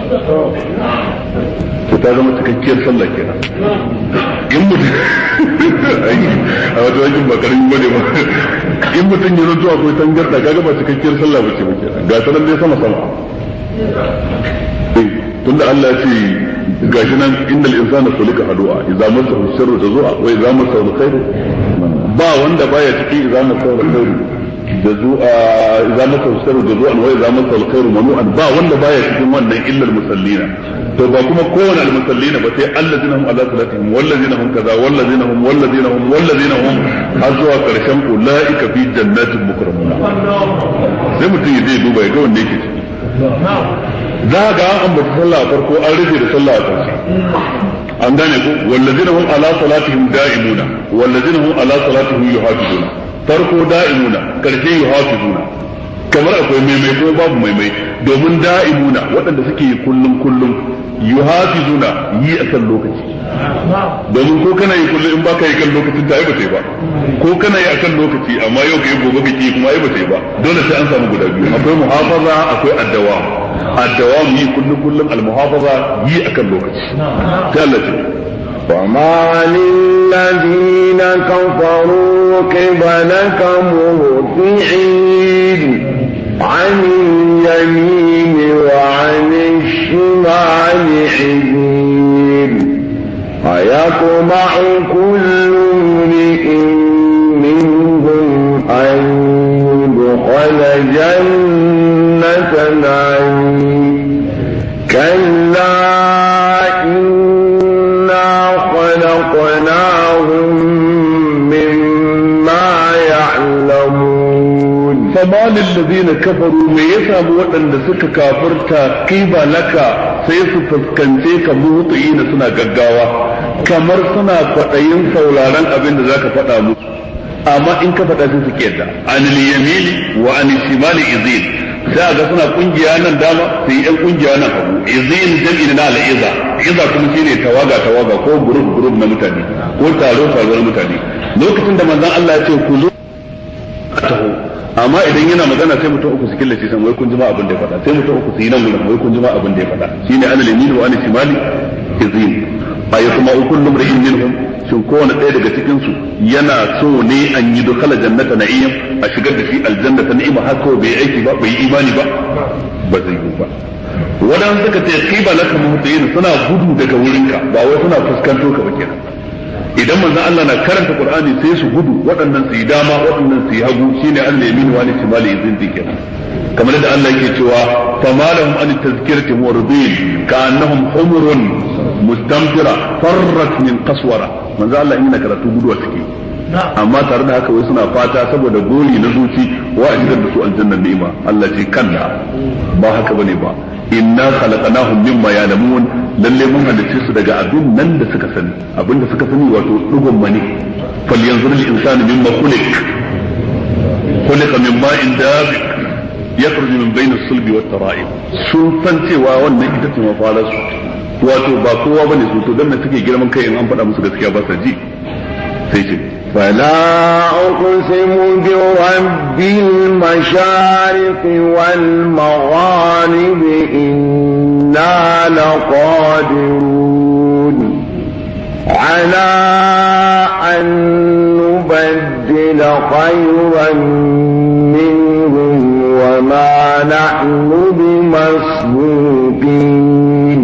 [SPEAKER 3] to ta zama cikakkiyar sallah kenan in mutum a wata wajen ba karami bane ba in mutum ya zanto akwai tangarda kaga ba cikakkiyar sallah ba ce ba kenan ga sanan dai sama sama tunda Allah ya ce gashi nan innal insana khuliqa halu'a idza massahu sharru jazua wa idza massahu alkhairu ba wanda baya cikin idza massahu alkhairu jazua idza massahu sharru jazuan wa idza massahu alkhairu manu'an ba wanda baya cikin wannan illa almusallina to ba kuma kowane almusallina ba sai allazina hum ala salatihim wallazina hum kaza wallazina hum har zuwa karshen ulaika fi jannatin mukramun sai mutum ya je duba ya ga wanda yake ciki za ga an ambata sallah a farko an rufe da sallah a ƙarshe an gane ko wallazina hum ala salatihim da'imuna wallazina hum ala salatihim yuhafizuna farko da'imuna karshe yuhafizuna kamar akwai maimai ko babu maimai domin da'imuna waɗanda suke kullum yuhafizuna yi a kan lokaci domin ko kana yi kullum in baka yi kan lokacin ta ai ba sai ba ko kana yi a kan lokaci amma yau ka yi gobe ka ki kuma ai ba sai ba dole sai an samu guda biyu akwai muhafaza akwai addawa mu yi kullum al-muhafaza yi a kan lokaci sai Allah ce
[SPEAKER 2] وما للذين كفروا قبلك مهطعين عن اليمين وعن الشمال حزين أيطمع كل امرئ منهم أن يدخل جنة نعيم كلا خلقناهم مما يعلمون
[SPEAKER 3] فما للذين كفروا me ya samu waɗanda suka kafirta kiba laka sai su fuskance ka mutu'ina suna gaggawa kamar suna kwaɗayin sauraron abin da zaka faɗa musu amma in ka faɗa sai su kiyarda anil yamini wa anil shimali izin sai ga suna kungiya nan dama sai yan kungiya nan hagu izin jami'in na al'iza iza kuma shine tawaga ko group na mutane ko taro na mutane lokacin da manzon Allah ya ce ku zo taho amma idan yana magana sai mutum uku su killace san wai kun jima abin da ya faɗa sai mutum uku su yi nan gurin wai kun jima abin da ya faɗa shine anil yamin wa anil shimali izin ayyukuma kullu imrin minhum shin kowane ɗaya daga cikin su yana so ne an yi dukhala jannata na'im a shigar da shi aljanna ta ni'ima har kawai bai aiki ba bai imani ba ba zai yi ba wadan suka ce qiba laka muhtayin suna gudu daga wurinka ba wai suna fuskanto ka ba kenan idan manzon Allah na karanta Qur'ani sai su gudu waɗannan su yi dama waɗannan su yi hagu shine Allah yamin wa shimali izin kenan kamar da Allah yake cewa famalahum an tazkirati muridin ka'annahum humurun mustamtira farrat min qaswara manzo Allah yana karatu guduwa suke amma tare da haka wai suna fata saboda gori na zuci wa a shigar da su aljannan ni'ima Allah ce kalla ba haka bane ba inna khalaqnahum mimma ya'lamun lalle mun halice su daga abin nan da suka sani abin da suka sani wato dugun mani falyanzur al-insanu mimma khuliqa min ma'in dabiq yakhruju min bayni as-sulbi wat-tara'ib sun san cewa wannan ita ce mafalar su wato ba kowa bane su to dan da suke girman kai in an faɗa musu gaskiya ba sa ji sai ce
[SPEAKER 2] فلا أقسم برب المشارق والمغارب إنا لقادرون على أن نبدل
[SPEAKER 4] نبدل خيرا منهم وما نحن بمسبوقين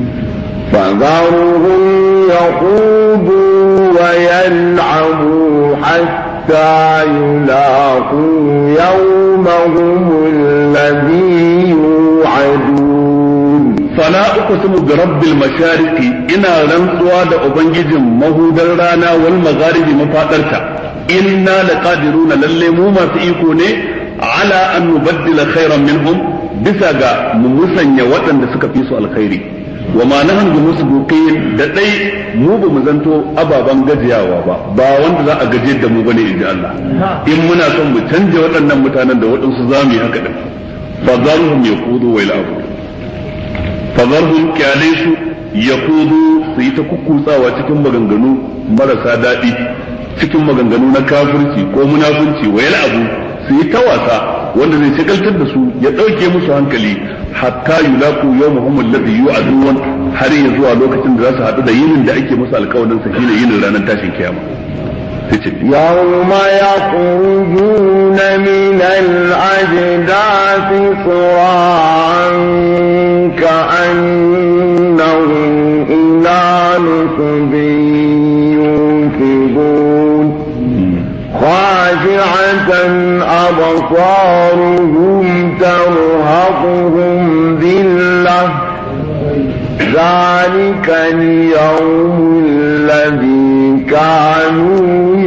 [SPEAKER 4] فذرهم يخوضوا ويلعبوا حتى يلاقوا يومهم الذي يوعدون
[SPEAKER 3] فلا أقسم برب المشارق إنا رنسوا دا أبنجز مهودر رانا والمغارب مفاترك إنا لقادرون للمو ما سيكوني على أن نبدل خيرا منهم بساقا ممسن يوطن دسك فيسو الخيري وما نحن بمسبوقين da dai mu ba mu zanto ababan gajiyawa ba wanda za a gajiyar da mu bane inji Allah in muna son mu canja waɗannan mutanen da waɗansu zamu yi haka din fadharhum yaqudu wa yal'abu fadharhum kyalesu yaqudu su yi ta kukkutsawa cikin maganganu marasa daɗi cikin maganganu na kafirci ko munafunci wa yal'abu su yi ta wasa wanda zai shagaltar da su ya ɗauke musu hankali hatta yulaqu yawmahum alladhi yu'adun har ya zuwa lokacin da za su haɗu da yinin da ake musu alƙawarin sa shine yinin ranar tashin kiyama
[SPEAKER 4] yawma yakhrujuna min al-ajdathi sira'an ka'annahum ila nusbin yunfidun خاشعة أبصارهم ترهقهم ذلة ذلك اليوم الذي كانوا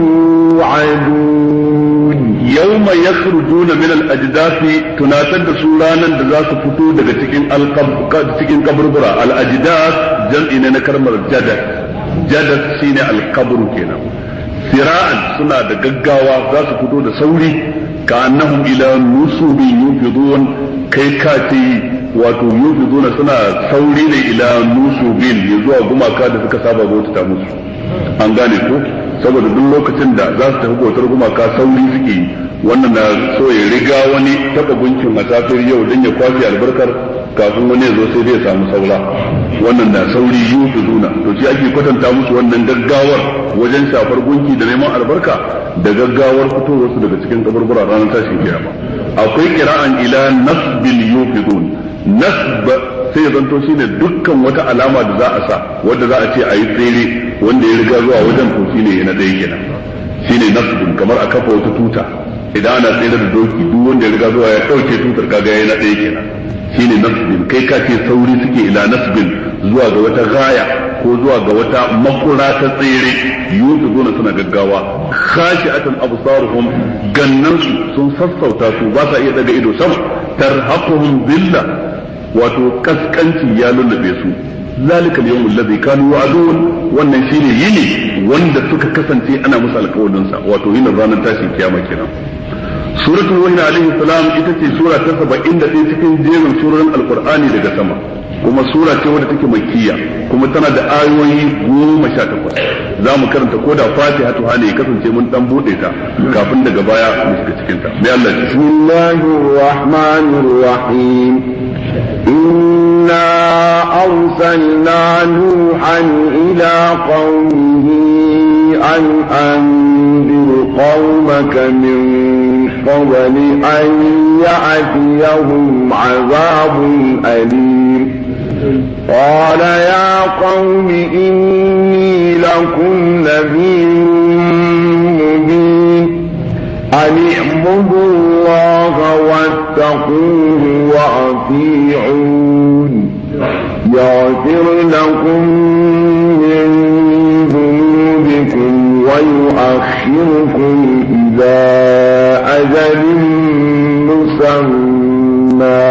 [SPEAKER 4] يوعدون
[SPEAKER 3] يوم يخرجون من الأجداث تناسد سورانا دزاس فتو دغ cikin kaburbura al-ajdath jam'i ne na kalmar jadad shine al-qabr kenan sira'an suna da gaggawa za su fito da sauri ka annahum ila nusubin yufidun kai ka ce wato yufiduna suna sauri ne ila nusubin ya zuwa gumaka da suka saba bauta musu an gane ko saboda duk lokacin da za su tafi bautar gumaka sauri suke wannan na so ya riga wani taba gunkin a safiyar yau don ya kwashe albarkar kafin wani ya zo sai dai samu saura wannan na sauri yufiduna to shi ake kwatanta musu wannan gaggawar wajen shafar gunki da neman albarka da gaggawar fitowar su daga cikin kaburbura ranar tashin kiyama akwai kira'an ila nasbil yufidun nasb sai zanto shine dukkan wata alama da za a sa wanda za a ce ayi tsere wanda ya riga zuwa wajen to shine yana ɗaya kenan shine nasbun kamar a kafa wata tuta idan ana tsere da doki duk wanda ya riga zuwa ya dauke tutar kaga yana ɗaya kenan shine nasbin kai ka ce sauri suke ila nasbin zuwa ga wata gaya ko zuwa ga wata makura ta tsere yusufuna suna gaggawa khashi'atan absaruhum gannansu sun sassauta su ba sa iya daga ido sama tarhaquhum dhilla wato kaskanci ya lullube su zalika al-yawm alladhi kanu yu'adun wannan shine yini wanda suka kasance ana musu alƙawarin sa wato yin ranar tashin kiyama kenan suratul wahyi alaihi salam ita ce sura ta 71 cikin jerin surorin alqur'ani daga sama kuma sura ce wadda take makkiya kuma tana da ayoyi 18 za mu karanta ko da fatiha to hane ya kasance mun dan bude ta kafin daga baya mu shiga cikin ta mai Allah
[SPEAKER 4] bismillahir rahmanir rahim inna arsalna nuhan ila qaumihi an anzir qaumaka min qabli an ya'tiyahum 'adhabun alim قال يا قوم إني لكم نذير مبين أن اعبدوا الله واتقوه وأطيعون يغفر لكم من ذنوبكم ويؤخركم إلى أجل مسمى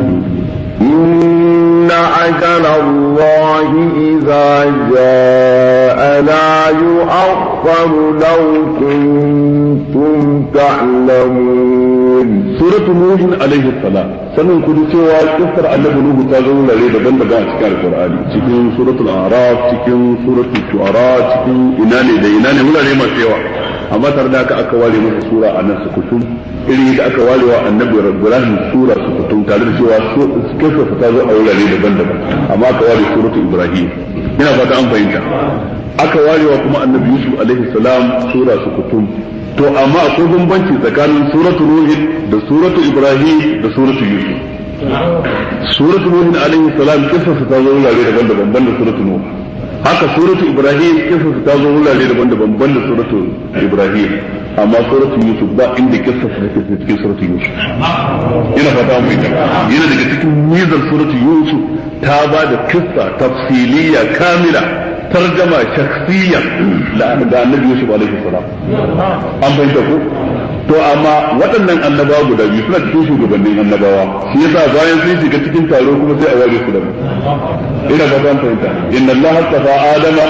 [SPEAKER 4] إن أجل الله إذا جاء لا يؤخر لو كنتم تعلمون
[SPEAKER 3] سورة نوح عليه السلام sannan ku cewa kissar annabi Nuhu ta zo lare daban-daban a cikin Alƙur'ani cikin suratul A'raf cikin suratul Shu'ara cikin ina ne wurare masu yawa amma tare da aka ware masa sura a nan sukutum irin da aka ware wa annabi Ibrahim sura sukutum tare da cewa kissar ta zo a wurare daban-daban amma aka ware suratul Ibrahim ina fata an fahimta aka ware wa kuma annabi Yusuf alaihi salam sura sukutum
[SPEAKER 2] to amma akwai bambanci tsakanin suratu nuhin da suratu ibrahim da suratu yusuf. suratu nuhin alaihi salam kissa ta zo wurare daban-daban banda suratu nuh, haka suratu ibrahim kissa ta zo wurare daban-daban banda suratu ibrahim, amma suratu yusuf ba inda kissa ta take cikin suratu yusuf. ina fata mu ita yana daga cikin nizar suratu yusuf ta ba da kissa tafsiliya kamila tarjama shakhsiyya da annabi yusuf alaihi salam. an bayyana ko to amma waɗannan annabawa guda biyu suna cikin shugabannin annabawa, shi yasa bayan sun shiga cikin taro kuma sai a ware su da mu. ina fata mu fahimta inna allaha astafa adama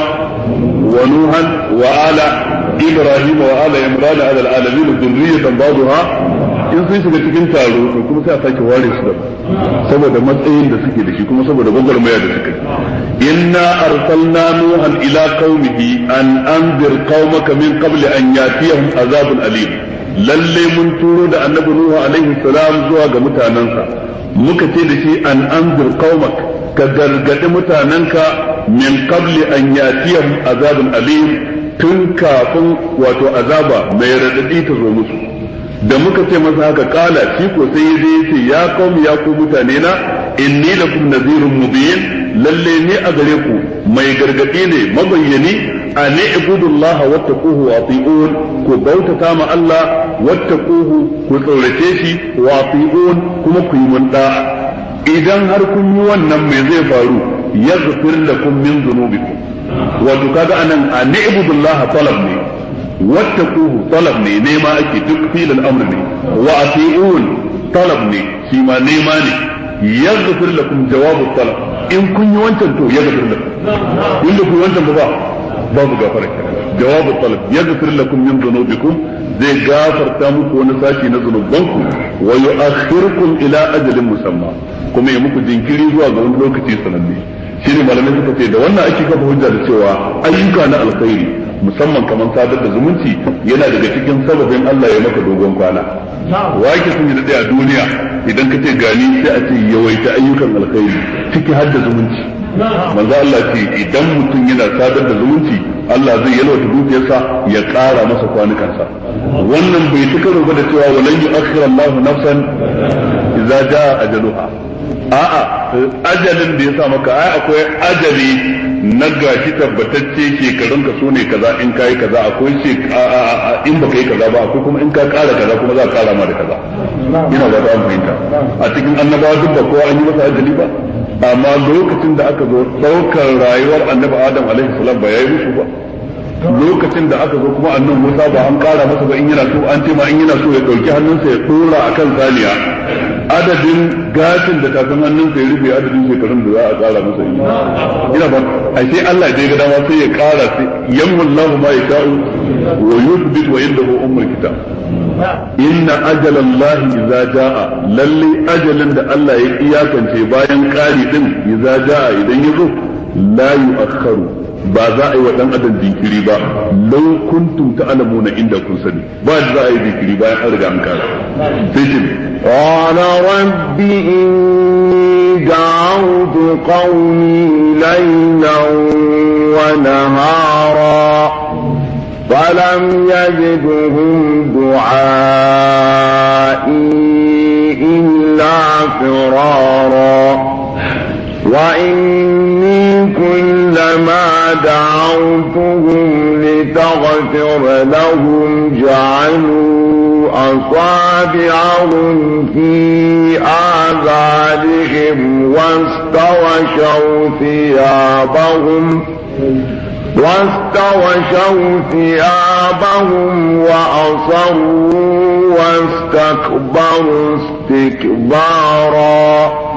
[SPEAKER 2] wa nuhan wa ala ibrahim wa ala imran ala alalamin dhurriyatan ba'daha. in sun shiga cikin taro to kuma sai a sake ware su da saboda matsayin da suke da shi kuma saboda gwagwarmaya da suke. inna arsalna nuhan ila qaumihi an anzir qaumaka min qabli an yatiyahum azabun alim. lalle mun turo da annabi nuhu alaihi salam zuwa ga mutanansa, muka ce da shi an anzir qaumak, ka gargadi mutananka min qabli an yatiyahum azabun alim, tun kafin wato azaba mai radadi ta zo musu. da muka ce masa haka kala shi ko sai ya ce ya qaumi ya ku mutane na inni lakum nadhirun mubin, lalle ne a gare ku mai gargadi ne mabayyani. an ibudullaha wattaquhu wa ati'un, ku bautata ma Allah wattaquhu ku tsorace shi wa ati'un kuma ku yi mun da'a. idan har kun yi wannan me zai faru? yaghfir lakum min dhunubikum. wato kaga anan an ibudullaha talab ne, wattaquhu talab ne, nema ake duk filin amr ne, wa ati'un talab ne shi ma nema ne. yaghfir lakum jawabu talab, in kun yi wancan to yaghfir lakum, inda kun yi wancan ba babu gafara. jawabu talab yaghfir lakum min dhunubikum, zai gafarta muku wani sashi na zunubanku, wa yu'akhirukum ila ajalin musamma, kuma ya muku jinkiri zuwa ga wani lokaci sananne. shine malamai suka ce da wannan ake kafa hujja da cewa ayyuka na alkhairi musamman kamar sadar da zumunci yana daga cikin sababin Allah ya maka dogon kwana. wake sun yi a duniya idan ka ce gani sai a ce yawaita ayyukan alkhairi ciki har da zumunci. manzo Allah ce idan mutum yana sadar da zumunci Allah zai yalwata dukiyarsa ya ƙara masa kwanukansa. wannan bai tuka roba da cewa walan yu'akhkhira Allahu nafsan idza jaa ajaluha. a'a ajalin da ya sa maka ai akwai ajali na gashi tabbatacce shekarun ka so ne kaza in kai kaza, akwai in baka yi kaza ba, akwai kuma in ka ƙara kaza kuma za ka ƙara ma da kaza. ina ba ta fahimta a cikin annabawa duk ba kowa an yi masa ajali ba, amma lokacin da aka zo ɗaukar rayuwar annabi Adam alaihi salam ba yayi musu ba. lokacin da aka zo kuma annabi Musa ba an ƙara masa ba, in yana so an ce ma in yana so ya ɗauki hannunsa ya ɗora akan saniya, adadin gashin da tafin hannunsa ya rufe adadin shekarun da za a ƙara masa. ina ba ai sai Allah ya ga dama sai ya ƙara, sai yamullahu ma yasha'u wa yuthbit wa indahu ummul kitab. inna ajalallahi idza jaa, lalle ajalin da Allah ya iyakance bayan ƙari din idza jaa idan yazo la yu'akhkharu, ba za a yi wa dan adam jinkiri ba. law kuntum ta'lamuna inda kun sani ba za a yi jinkiri bayan an riga an kara. sai ce
[SPEAKER 4] qala rabbi inni da'awtu qawmi laylan wa nahara falam yazidhum du'ai illa firara wa inni kullama دعوتهم لتغفر لهم جعلوا أصابعهم في آذانهم واستوشوا ثيابهم وأصروا واستكبروا استكبارا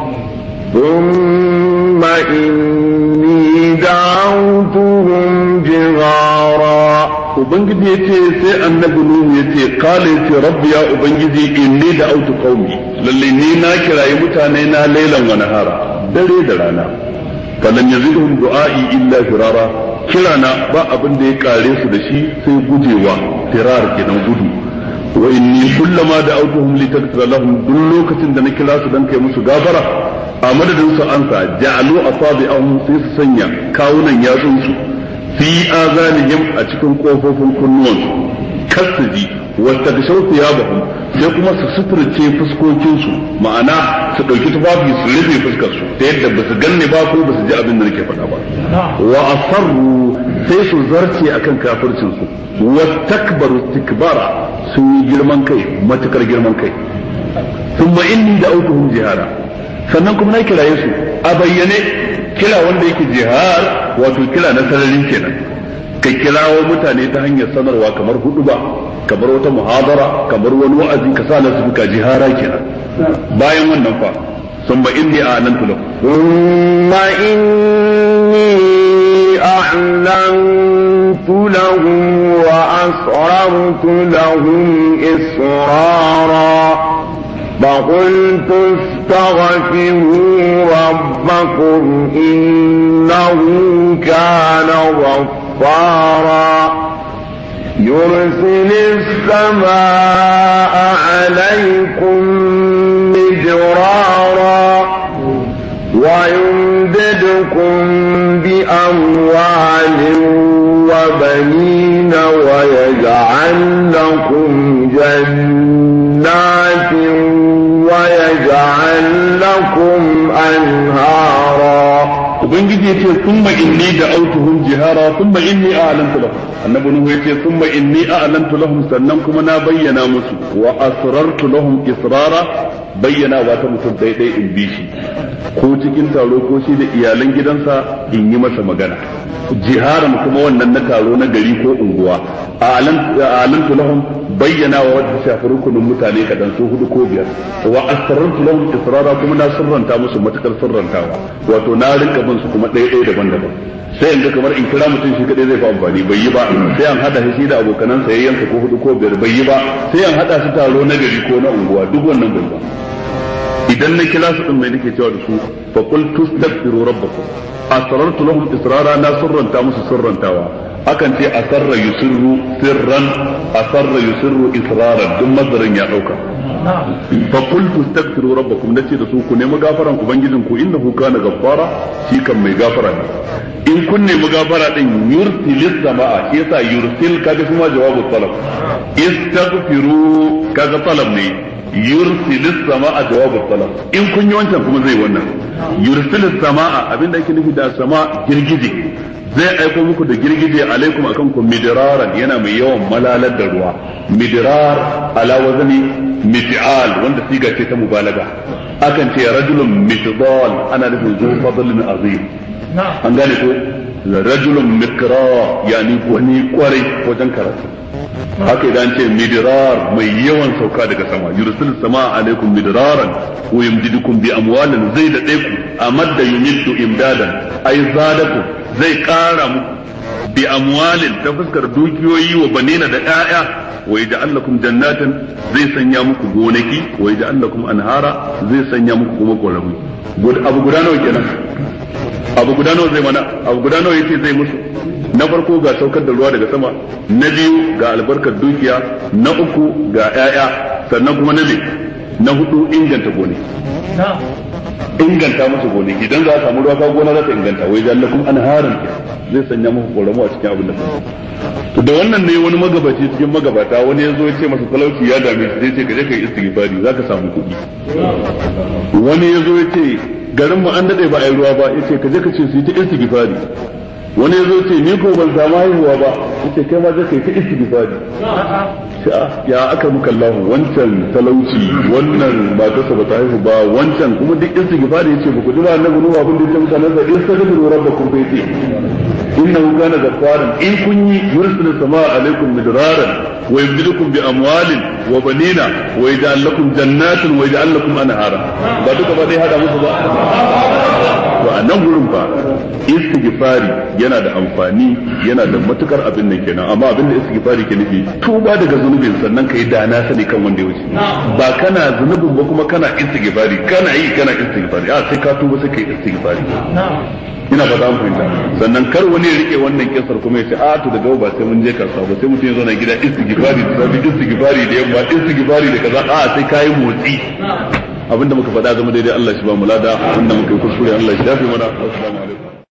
[SPEAKER 4] ثم إني دعوتهم جهارا.
[SPEAKER 2] ubangiji yace sai annabi nuhu yace qala yace rabbi ya ubangiji inni da'awtu qaumi, lalle ni na kirayi mutane na lailan wa nahara, dare da rana. falan yazidhum du'ai illa firara, kirana ba abin da ya kare su da shi sai gujewa, firar kenan gudu. wa inni kullama da'awtuhum litaghfira lahum, duk lokacin da na kira su dan kai musu gafara a madadin su ansa ja'alu asabi'ahum, sai su sanya kawunan yatsun su fi azanihim a cikin kofofin kunnuwansu kasaji wata da shauku ya bahum sai kuma su suturce fuskokinsu ma'ana su ɗauki tufafi su rufe fuskarsu ta yadda ba su ganne ba ko ba su ji abin da nake faɗa ba wa asarru sai su zarce akan kafircinsu wa takbaru istikbara sun yi girman kai matukar girman kai thumma inni da'awtuhum jihara sannan kuma na kiraye su a bayyane kira wanda yake jihar wato kira na sararin kenan ka kirawo mutane ta hanyar sanarwa kamar huduba kamar wata muhabara kamar wani wa'azi ka sa nasu ka jihara kenan bayan wannan fa summa inni a'lantu lahum
[SPEAKER 4] thumma inni a'lantu lahum wa asrartu lahum israra فقلت استغفروا ربكم إنه كان غفارا يرسل السماء عليكم مدرارا ويمددكم بأموال وبنين ويجعل لكم جنات ويجعل لكم أنهارا
[SPEAKER 2] ubangiji yace thumma inni da'awtuhum jihara thumma inni a'lantu lahum annabi nuhu yace thumma inni a'lantu lahum sannan kuma na bayyana musu wa asrartu lahum israra bayyana wa ta mutum daidai in bi shi ko cikin taro ko shi da iyalan gidansa in yi masa magana jiharan kuma wannan na taro na gari ko unguwa a'lantu lahum bayyana wa wadda shafi rukunin mutane kadan su hudu ko biyar wa asrartu lahum israra kuma na sirranta musu matakar sirrantawa wato na rinka bin su kuma ɗaya daban-daban sai in ga kamar in kira mutum shi kadai zai fa amfani bai yi ba sai an hada shi da abokanan sayayyansa ko hudu ko biyar bai yi ba sai an hada su taro na gari ko na unguwa duk wannan bai ba idan na kira su din mai nake cewa da su fa qul tastaghfiru rabbakum asrartu lahum israra na sirranta musu sirrantawa akan ce asarra yusirru sirran asarra yusirru israran duk mazarin ya dauka fa qultu astaghfiru rabbakum nace da su ku nemi gafaran ubangijin ku innahu kana ghaffara shi kan mai gafara ne in kun nemi gafara din yursilis samaa shi yasa yursil kaga kuma jawabu talab istaghfiru kaga talab ne yursilis samaa jawabu talab in kun yi wancan kuma zai wannan yursilis samaa abinda yake nufi da sama girgije zai aiko muku da girgije alaikum akan ku midraran yana mai yawan malalar da ruwa midrar ala wazni mif'al wanda siga ce ta mubalaga akan ce rajulun mifdal ana nufin zu fadlin azim an gane ko rajulun mikra yani wani kwarai wajen karatu haka idan ce midrar mai yawan sauka daga sama yursil sama alaikum midraran wa yumdidukum bi amwalin zai da ku amadda yumiddu imdadan ay zadakum zai kara muku bi amwalin ta fuskar dukiyoyi wa banina da ƴaƴa wa yaj'al lakum jannatin zai sanya muku gonaki wa yaj'al lakum anhara zai sanya muku kuma koramu abu guda nawa kenan abu guda nawa zai mana abu guda nawa yace zai musu na farko ga saukar da ruwa daga sama na biyu ga albarkar dukiya na uku ga ƴaƴa sannan kuma na hudu inganta gonaki inganta musu gonaki idan za a samu ruwa ka gona za ta inganta wai jallakum anharan zai sanya muku koramu a cikin abin da to da wannan ne wani magabaci cikin magabata wani ya zo ya ce masa talauci ya dame shi zai ce ka je kai istighfari zaka samu kuɗi wani ya zo ya ce garin mu an dade ba a yi ruwa ba ya ce ka je ka ce su yi ta istighfari wani ya zo ce ni ko ban samu haihuwa ba ya ce kai ma je kai ta istighfari ya aka muka Allah wancan talauci wannan matarsa ba ta haihu ba wancan kuma duk istighfari yace ba ku ji ba annabi nuhu abin da yake mutanen da istaghfiru rabbakum fa yace innahu kana ghaffaran in kun yi yursilu samaa alaikum midraran wa yumdidukum bi amwalin wa banina wa yaj'al lakum jannatin wa yaj'al lakum anhara ba duka ba dai hada musu ba to a nan gurin fa istighfari yana da amfani yana da matukar abin nan kenan amma abin da istighfari ke nufi tuba daga zunubin sannan kai da na sani kan wanda ya wuce ba kana zunubin ba kuma kana istighfari kana istighfari a sai ka tuba sai kai istighfari ina ba za mu fahimta sannan kar wani ya rike wannan kisar kuma ya ce a to daga ba sai mun je kasuwa ba sai mutum ya zo na gida istighfari da sabi istighfari da yamma istighfari da kaza a sai kai motsi abinda muka faɗa zama daidai Allah shi ba mu lada abinda muka yi kuskure Allah shi yafe mana assalamu alaikum